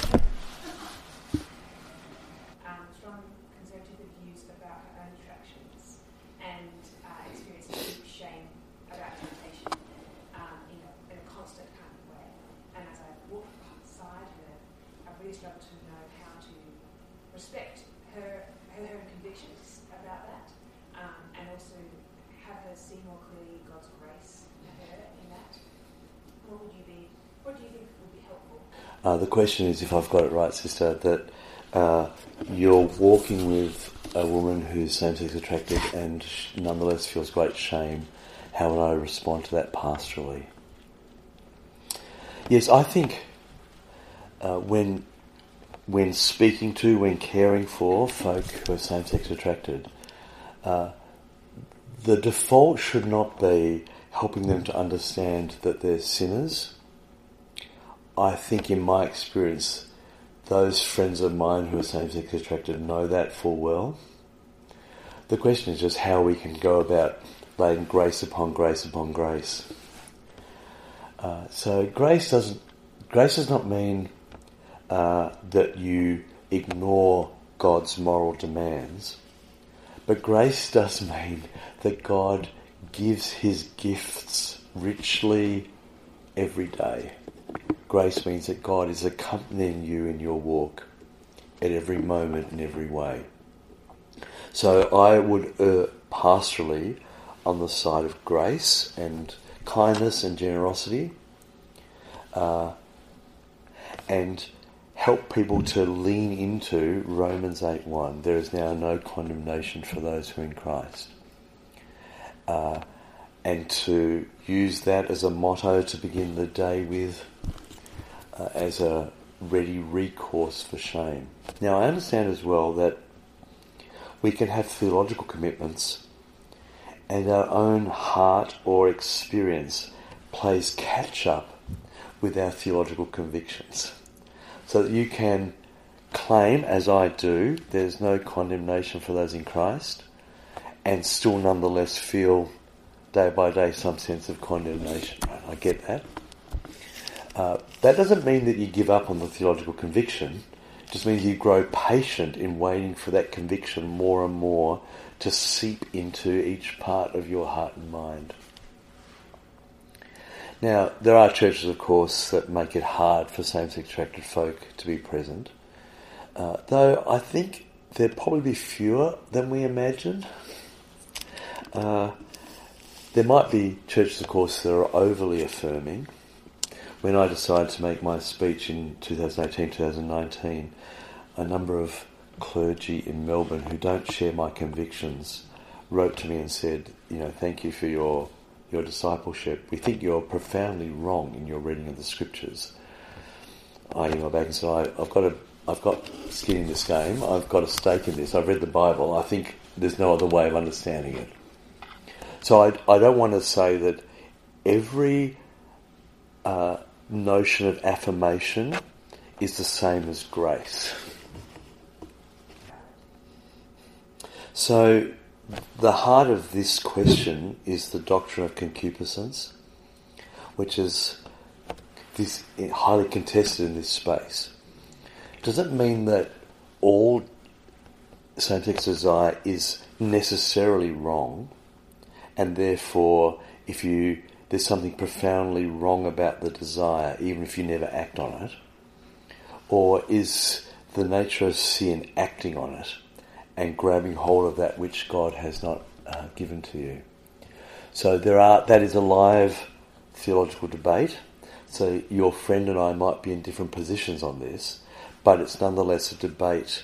Strong conservative views about her own attractions and experiencing deep shame about temptation in a constant kind of way. And as I walk beside her, I really struggle to know how to respect her convictions about that, and also have her see more clearly God's grace to her in that. What do you think would be helpful? The question is, if I've got it right, sister, that you're walking with a woman who's same-sex attracted and nonetheless feels great shame. How would I respond to that pastorally? Yes, I think when speaking to, when caring for folk who are same-sex attracted, the default should not be helping them to understand that they're sinners. I think in my experience, those friends of mine who are same-sex attracted know that full well. The question is just how we can go about laying grace upon grace upon grace. So grace does not mean that you ignore God's moral demands, but grace does mean that God gives his gifts richly every day. Grace means that God is accompanying you in your walk at every moment in every way. So I would pastorally on the side of grace and kindness and generosity, and help people to lean into Romans 8:1. There is now no condemnation for those who are in Christ. And to use that as a motto to begin the day with, as a ready recourse for shame. Now I understand as well that we can have theological commitments and our own heart or experience plays catch up with our theological convictions. So that you can claim, as I do, there's no condemnation for those in Christ, and still nonetheless feel day by day some sense of condemnation. Right? I get that. That doesn't mean that you give up on the theological conviction. It just means you grow patient in waiting for that conviction more and more to seep into each part of your heart and mind. Now, there are churches, of course, that make it hard for same-sex attracted folk to be present, though I think there'd probably be fewer than we imagine. There might be churches, of course, that are overly affirming. when I decided to make my speech in 2018-2019, a number of clergy in Melbourne who don't share my convictions wrote to me and said, thank you for your discipleship. We think you're profoundly wrong in your reading of the scriptures. I emailed back and said, I've got skin in this game. I've got a stake in this. I've read the Bible. I think there's no other way of understanding it. So I don't want to say that every notion of affirmation is the same as grace. So the heart of this question is the doctrine of concupiscence, which is this highly contested in this space. Does it mean that all same-sex desire is necessarily wrong, and therefore there's something profoundly wrong about the desire, even if you never act on it? Or is the nature of sin acting on it and grabbing hold of that which God has not given to you? So that is a live theological debate. So your friend and I might be in different positions on this, but it's nonetheless a debate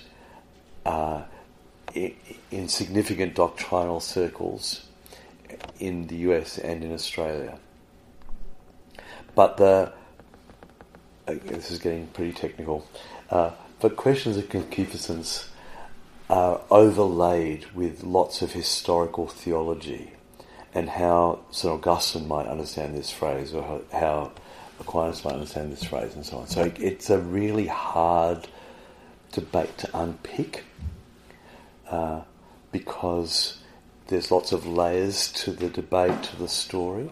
in significant doctrinal circles in the US and in Australia. But this is getting pretty technical, but questions of concupiscence are overlaid with lots of historical theology and how St. Augustine might understand this phrase, or how Aquinas might understand this phrase, and so on. So it's a really hard debate to unpick because there's lots of layers to the debate, to the story.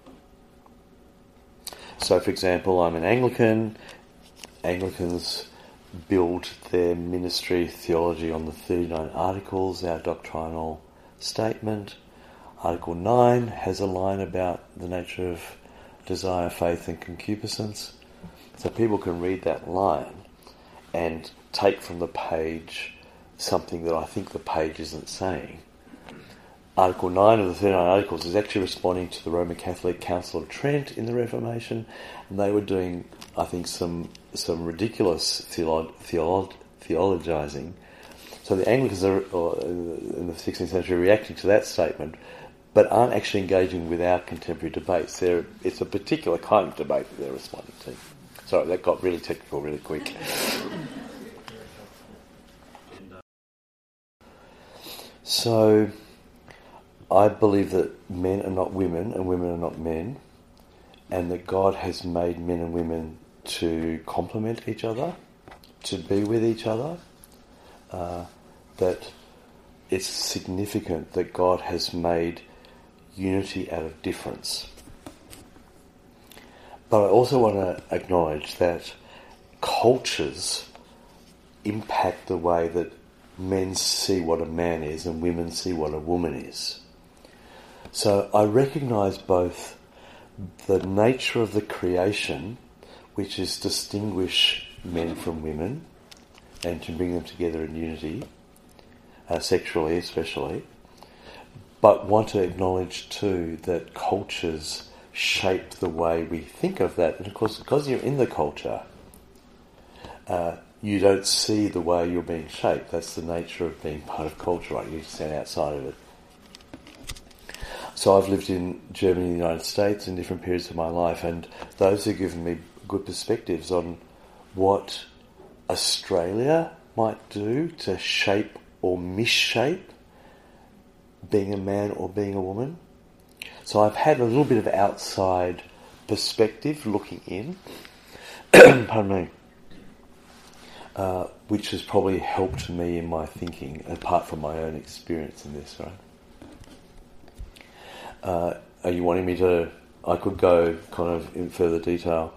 So, for example, I'm an Anglican. Anglicans build their ministry theology on the 39 Articles, our doctrinal statement. Article 9 has a line about the nature of desire, faith and concupiscence. So people can read that line and take from the page something that I think the page isn't saying. Article 9 of the 39 Articles is actually responding to the Roman Catholic Council of Trent in the Reformation, and they were doing, I think, some ridiculous theologizing. So the Anglicans are, in the 16th century, reacting to that statement, but aren't actually engaging with our contemporary debates. It's a particular kind of debate that they're responding to. Sorry, that got really technical really quick. So I believe that men are not women and women are not men, and that God has made men and women to complement each other, to be with each other, that it's significant that God has made unity out of difference. But I also want to acknowledge that cultures impact the way that men see what a man is and women see what a woman is. So I recognise both the nature of the creation, which is distinguish men from women and to bring them together in unity, sexually especially, but want to acknowledge too that cultures shape the way we think of that. And of course, because you're in the culture, you don't see the way you're being shaped. That's the nature of being part of culture, right? You stand outside of it. So I've lived in Germany and the United States in different periods of my life, and those have given me good perspectives on what Australia might do to shape or misshape being a man or being a woman. So I've had a little bit of outside perspective looking in, pardon me, which has probably helped me in my thinking, apart from my own experience in this, right? Are you wanting me to... I could go kind of in further detail.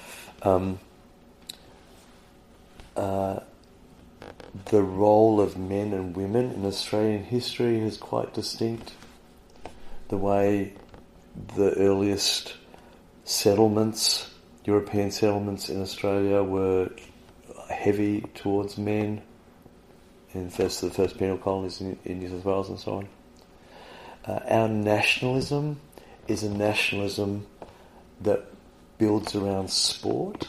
The role of men and women in Australian history is quite distinct. The way the earliest settlements, European settlements in Australia, were heavy towards men, in the first penal colonies in New South Wales and so on. Our nationalism is a nationalism that builds around sport.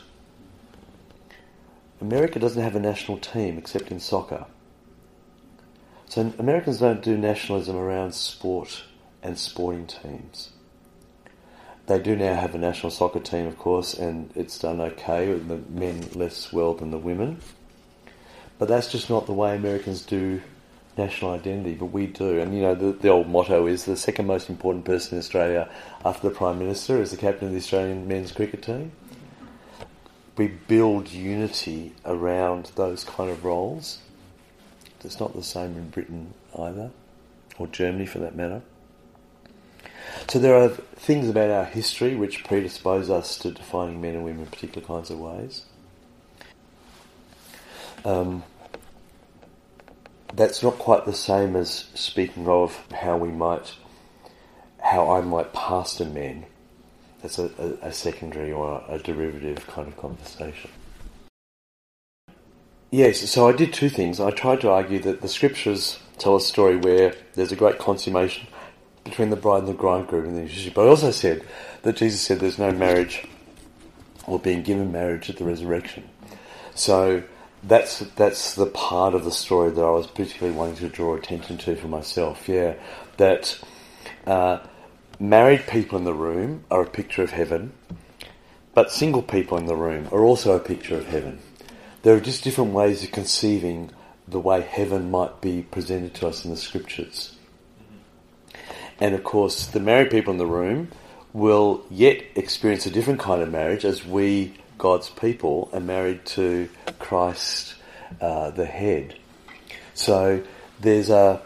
America doesn't have a national team except in soccer. So Americans don't do nationalism around sport and sporting teams. They do now have a national soccer team, of course, and it's done okay, with the men less well than the women. But that's just not the way Americans do national identity, but we do. And, you know, the old motto is the second most important person in Australia after the Prime Minister is the captain of the Australian men's cricket team. We build unity around those kind of roles. It's not the same in Britain either, or Germany for that matter. So there are things about our history which predispose us to defining men and women in particular kinds of ways. That's not quite the same as speaking of how I might pastor men. That's a secondary or a derivative kind of conversation. Yes, so I did two things. I tried to argue that the scriptures tell a story where there's a great consummation between the bride and the bridegroom in the relationship. But I also said that Jesus said there's no marriage or being given marriage at the resurrection. So that's the part of the story that I was particularly wanting to draw attention to for myself. Yeah, that married people in the room are a picture of heaven, but single people in the room are also a picture of heaven. There are just different ways of conceiving the way heaven might be presented to us in the scriptures. And of course, the married people in the room will yet experience a different kind of marriage as we, God's people, are married to Christ, the head. So there's a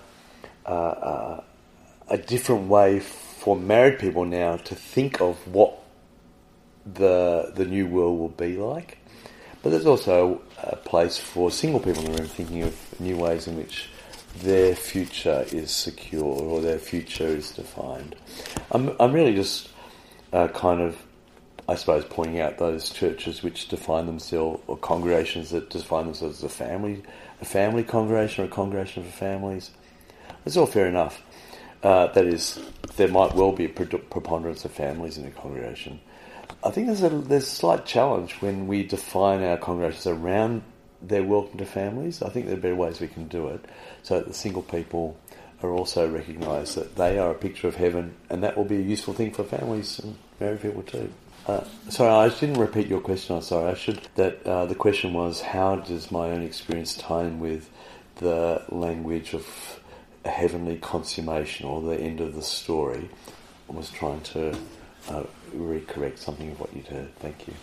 different way for married people now to think of what the new world will be like. But there's also a place for single people in the room thinking of new ways in which their future is secure or their future is defined. I'm really just kind of, I suppose, pointing out those churches which define themselves, or congregations that define themselves as a family congregation or a congregation for families. It's all fair enough. That is, there might well be a preponderance of families in a congregation. I think there's a slight challenge when we define our congregations around their welcome to families. I think there are better ways we can do it, so that the single people are also recognised that they are a picture of heaven, and that will be a useful thing for families and married people too. Sorry, I didn't repeat your question. I'm sorry. The question was, how does my own experience tie in with the language of a heavenly consummation or the end of the story? I was trying to recorrect something of what you'd heard. Thank you.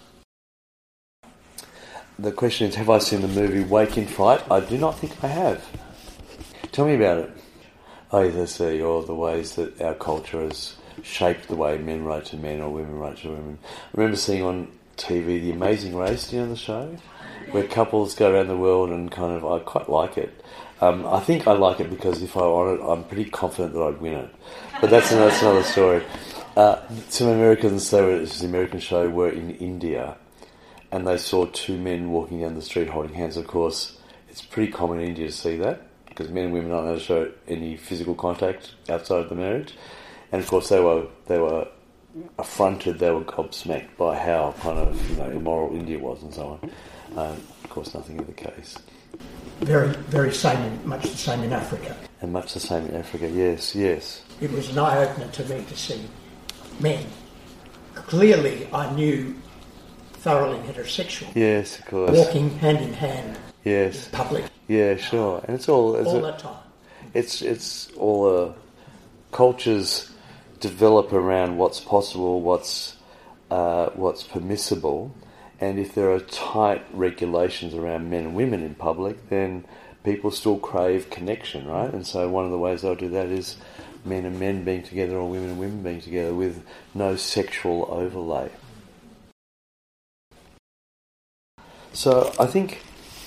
The question is, have I seen the movie Wake in Fright? I do not think I have. Tell me about it. Oh, yes, I see. All the ways that our culture has shaped the way men write to men or women write to women. I remember seeing on TV The Amazing Race, do you know the show? Where couples go around the world and I quite like it. I think I like it because if I won it, I'm pretty confident that I'd win it. But that's another story. Some Americans, it was the American show, were in India, and they saw two men walking down the street holding hands. Of course, it's pretty common in India to see that, because men and women aren't allowed to show any physical contact outside of the marriage. And of course, they were affronted, they were gobsmacked by how immoral India was and so on. Of course, nothing of the case. Very, very much the same in Africa. And much the same in Africa, yes. It was an eye-opener to me to see men. Clearly, I knew thoroughly heterosexual. Yes, of course. Walking hand in hand. Yes. In public. Yeah, sure. And it's all that time. It's all cultures develop around what's possible, what's permissible, and if there are tight regulations around men and women in public, then people still crave connection, right? And so one of the ways they'll do that is men and men being together or women and women being together with no sexual overlay. So I think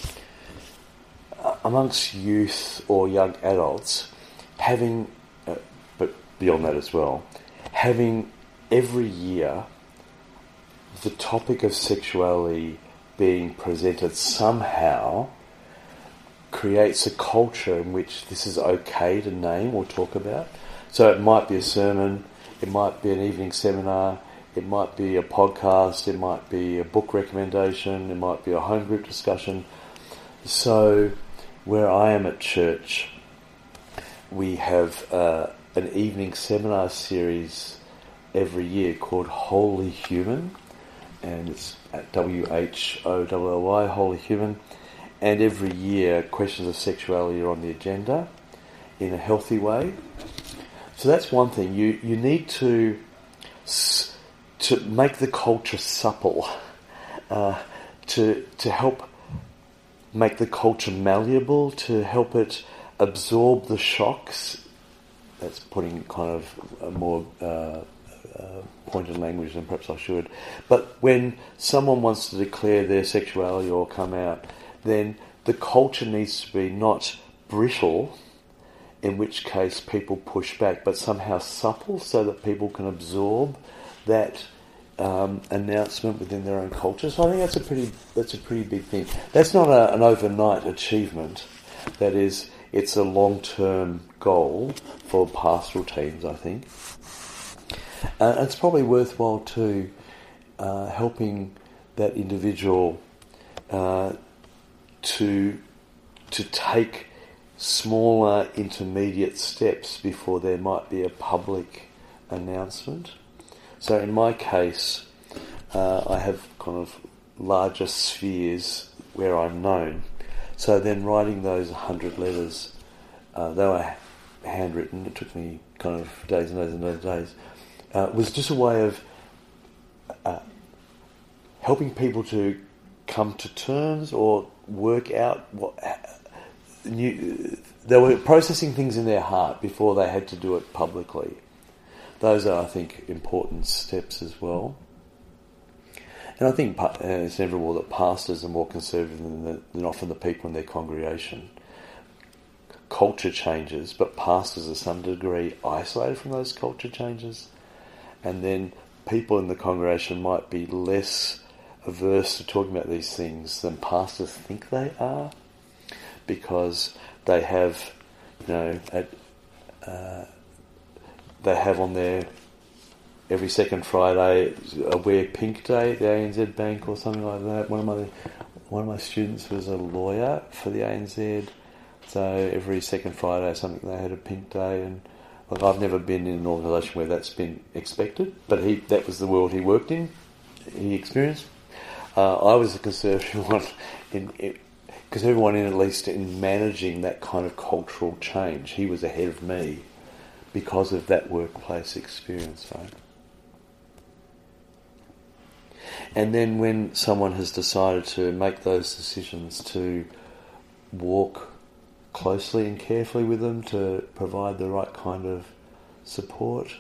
amongst youth or young adults, having, but beyond that as well, having every year the topic of sexuality being presented somehow creates a culture in which this is okay to name or talk about. So it might be a sermon, it might be an evening seminar, it might be a podcast, it might be a book recommendation, it might be a home group discussion. So where I am at church, we have an evening seminar series every year called Holy Human, and it's at WHOLLY, Holy Human, and every year questions of sexuality are on the agenda in a healthy way. So that's one thing. You need to make the culture supple, to help make the culture malleable, to help it absorb the shocks. That's putting kind of a more pointed language than perhaps I should. But when someone wants to declare their sexuality or come out, then the culture needs to be not brittle, in which case people push back, but somehow supple so that people can absorb that announcement within their own culture. So I think that's a pretty big thing. That's not an overnight achievement. That is, it's a long-term goal for pastoral teams, I think. It's probably worthwhile too, helping that individual to take smaller intermediate steps before there might be a public announcement. So in my case, I have kind of larger spheres where I'm known. So then writing those 100 letters, they were handwritten, it took me kind of days and days and days, was just a way of helping people to come to terms or work out what they were processing things in their heart before they had to do it publicly. Those are, I think, important steps as well. And I think it's inevitable that pastors are more conservative than often the people in their congregation. Culture changes, but pastors are to some degree isolated from those culture changes. And then people in the congregation might be less averse to talking about these things than pastors think they are, because they have, they have on their every second Friday a Wear Pink Day at the ANZ Bank or something like that. One of my students was a lawyer for the ANZ, so every second Friday something they had a pink day. And look, I've never been in an organisation where that's been expected, but that was the world he worked in, he experienced. I was the conservative one, because everyone at least in managing that kind of cultural change, he was ahead of me because of that workplace experience, right? And then when someone has decided to make those decisions, to walk closely and carefully with them, to provide the right kind of support.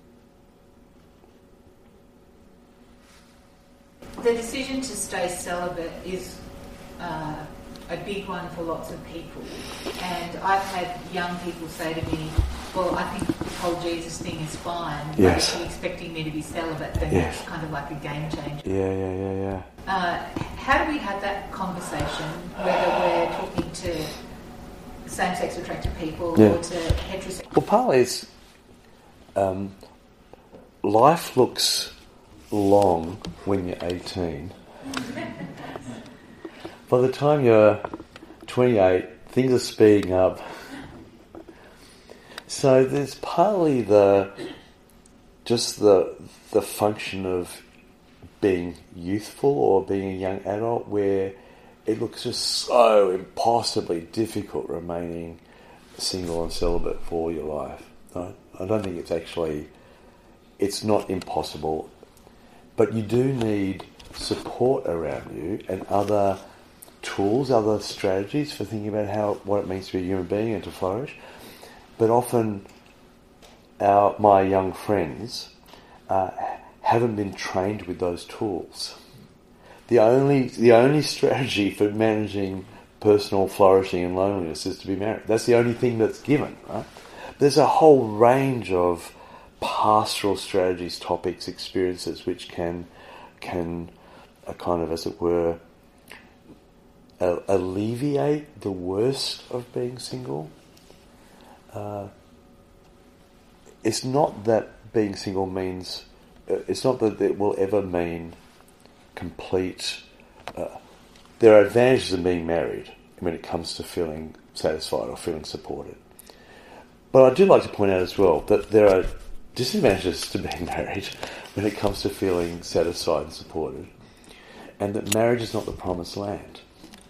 The decision to stay celibate is a big one for lots of people, and I've had young people say to me, well, I think the whole Jesus thing is fine, but if you're expecting me to be celibate, then it's kind of like a game changer. Yeah. How do we have that conversation, whether we're talking to same-sex attracted people or to heterosexual? Well, partly it's life looks long when you're 18. By the time you're 28, things are speeding up. So there's partly the function of being youthful or being a young adult, where it looks just so impossibly difficult remaining single and celibate for all your life. Right? I don't think it's not impossible, but you do need support around you and other tools, other strategies for thinking about what it means to be a human being and to flourish. But often my young friends haven't been trained with those tools. The only strategy for managing personal flourishing and loneliness is to be married. That's the only thing that's given, right? There's a whole range of pastoral strategies, topics, experiences which can kind of, as it were, alleviate the worst of being single. It's not that being single means it's not that it will ever mean complete. There are advantages of being married when it comes to feeling satisfied or feeling supported. But I do like to point out as well that there are disadvantages to being married when it comes to feeling satisfied and supported, and that marriage is not the promised land.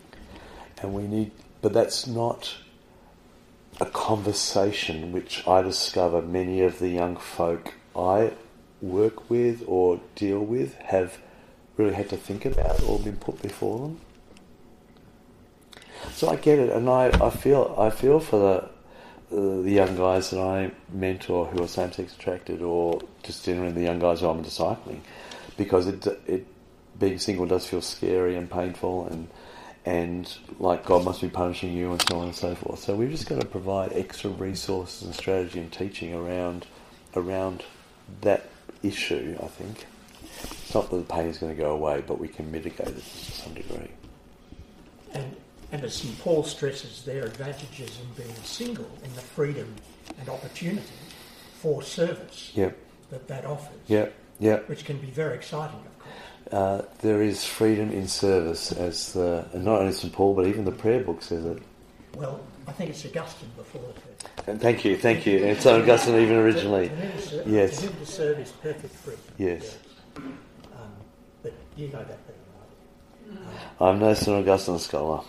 But that's not a conversation which I discover many of the young folk I work with or deal with have really had to think about or been put before them. So I get it, and I feel for the young guys that I mentor who are same-sex attracted, or just generally the young guys who I'm discipling, because it being single does feel scary and painful, and like God must be punishing you and so on and so forth. So we've just got to provide extra resources and strategy and teaching around that issue, I think. It's not that the pain is going to go away, but we can mitigate it to some degree. And as St Paul stresses, there are advantages in being single in the freedom and opportunity for service that offers, which can be very exciting, of course. There is freedom in service, as not only St Paul, but even the prayer book says it. Well, I think it's Augustine before it. And thank you. And it's Augustine even originally. To him to serve is perfect freedom. Yes. But you know that better, right? I'm no St Augustine scholar.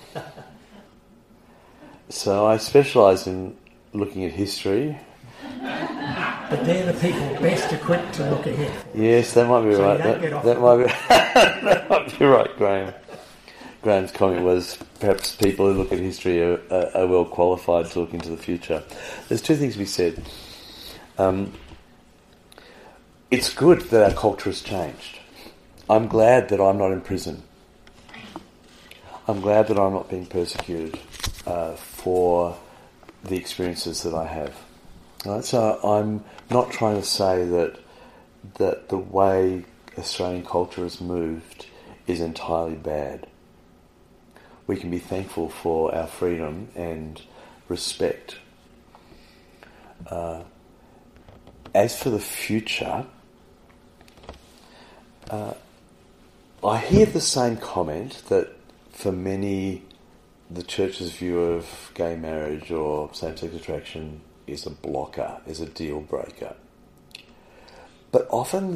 So I specialise in looking at history. But they're the people best equipped to look ahead. Yes, that might be so right. That might be right, Graham. Graham's comment was perhaps people who look at history are well qualified to look into the future. There's two things to be said. It's good that our culture has changed. I'm glad that I'm not in prison. I'm glad that I'm not being persecuted for the experiences that I have. Right? So I'm not trying to say that the way Australian culture has moved is entirely bad. We can be thankful for our freedom and respect. As for the future, I hear the same comment that for many, the Church's view of gay marriage or same-sex attraction is a blocker, is a deal breaker. But often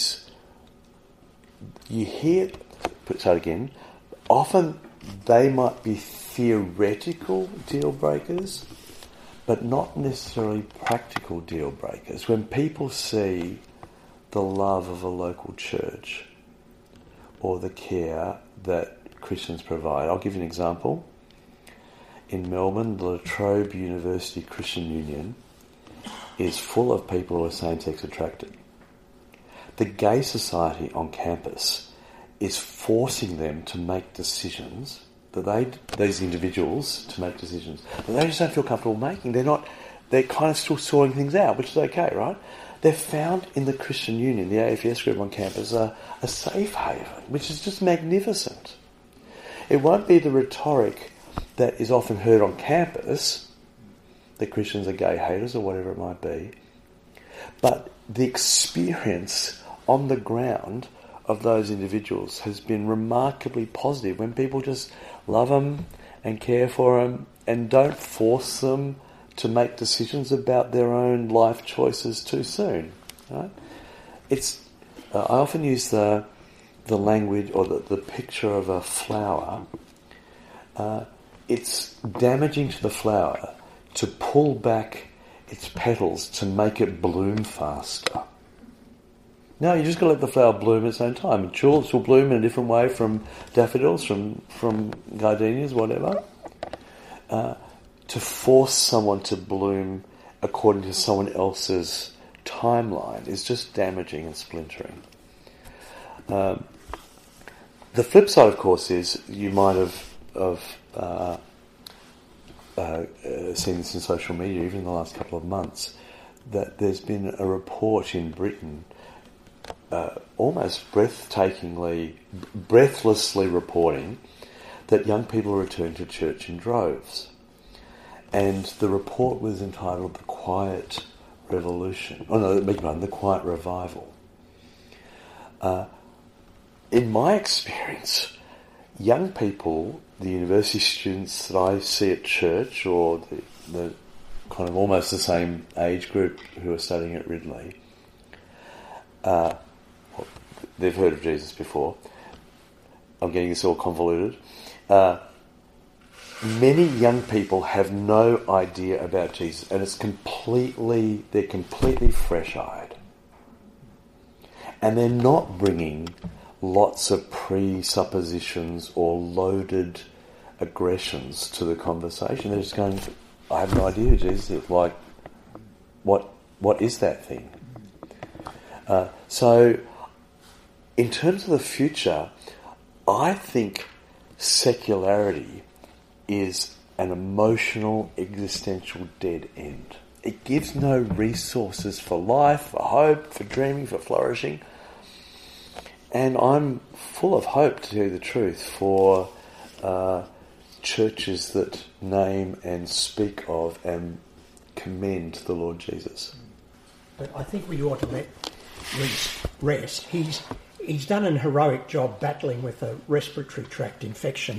often they might be theoretical deal breakers, but not necessarily practical deal breakers. When people see the love of a local church or the care that Christians provide. I'll give you an example. In Melbourne, the La Trobe University Christian Union is full of people who are same-sex attracted. The Gay Society on campus is forcing them to make decisions these individuals to make decisions that they just don't feel comfortable making. They're kind of still sorting things out, which is okay, right? They've found in the Christian Union, the AFS group on campus, a safe haven, which is just magnificent. It won't be the rhetoric that is often heard on campus, that Christians are gay haters or whatever it might be, but the experience on the ground of those individuals has been remarkably positive when people just love them and care for them and don't force them to make decisions about their own life choices too soon. Right? I often use the language or the picture of a flower. It's damaging to the flower to pull back its petals to make it bloom faster. No, you just got to let the flower bloom at its own time. And tulips will bloom in a different way from daffodils, from gardenias, whatever. To force someone to bloom according to someone else's timeline is just damaging and splintering. The flip side, of course, is you might have seen this in social media, even in the last couple of months, that there's been a report in Britain almost breathlessly reporting that young people are returning to church in droves. And the report was entitled The Quiet Revolution. The Quiet Revival. In my experience, young people, the university students that I see at church, or the kind of almost the same age group who are studying at Ridley, they've heard of Jesus before. I'm getting this all convoluted. Many young people have no idea about Jesus, and they're completely fresh-eyed. And they're not bringing lots of presuppositions or loaded aggressions to the conversation. They're just going, I have no idea who Jesus is. Like, what is that thing? So, in terms of the future, I think secularity is an emotional, existential dead end. It gives no resources for life, for hope, for dreaming, for flourishing. And I'm full of hope, to tell you the truth, for churches that name and speak of and commend the Lord Jesus. But I think we ought to let Reece rest. He's done an heroic job battling with a respiratory tract infection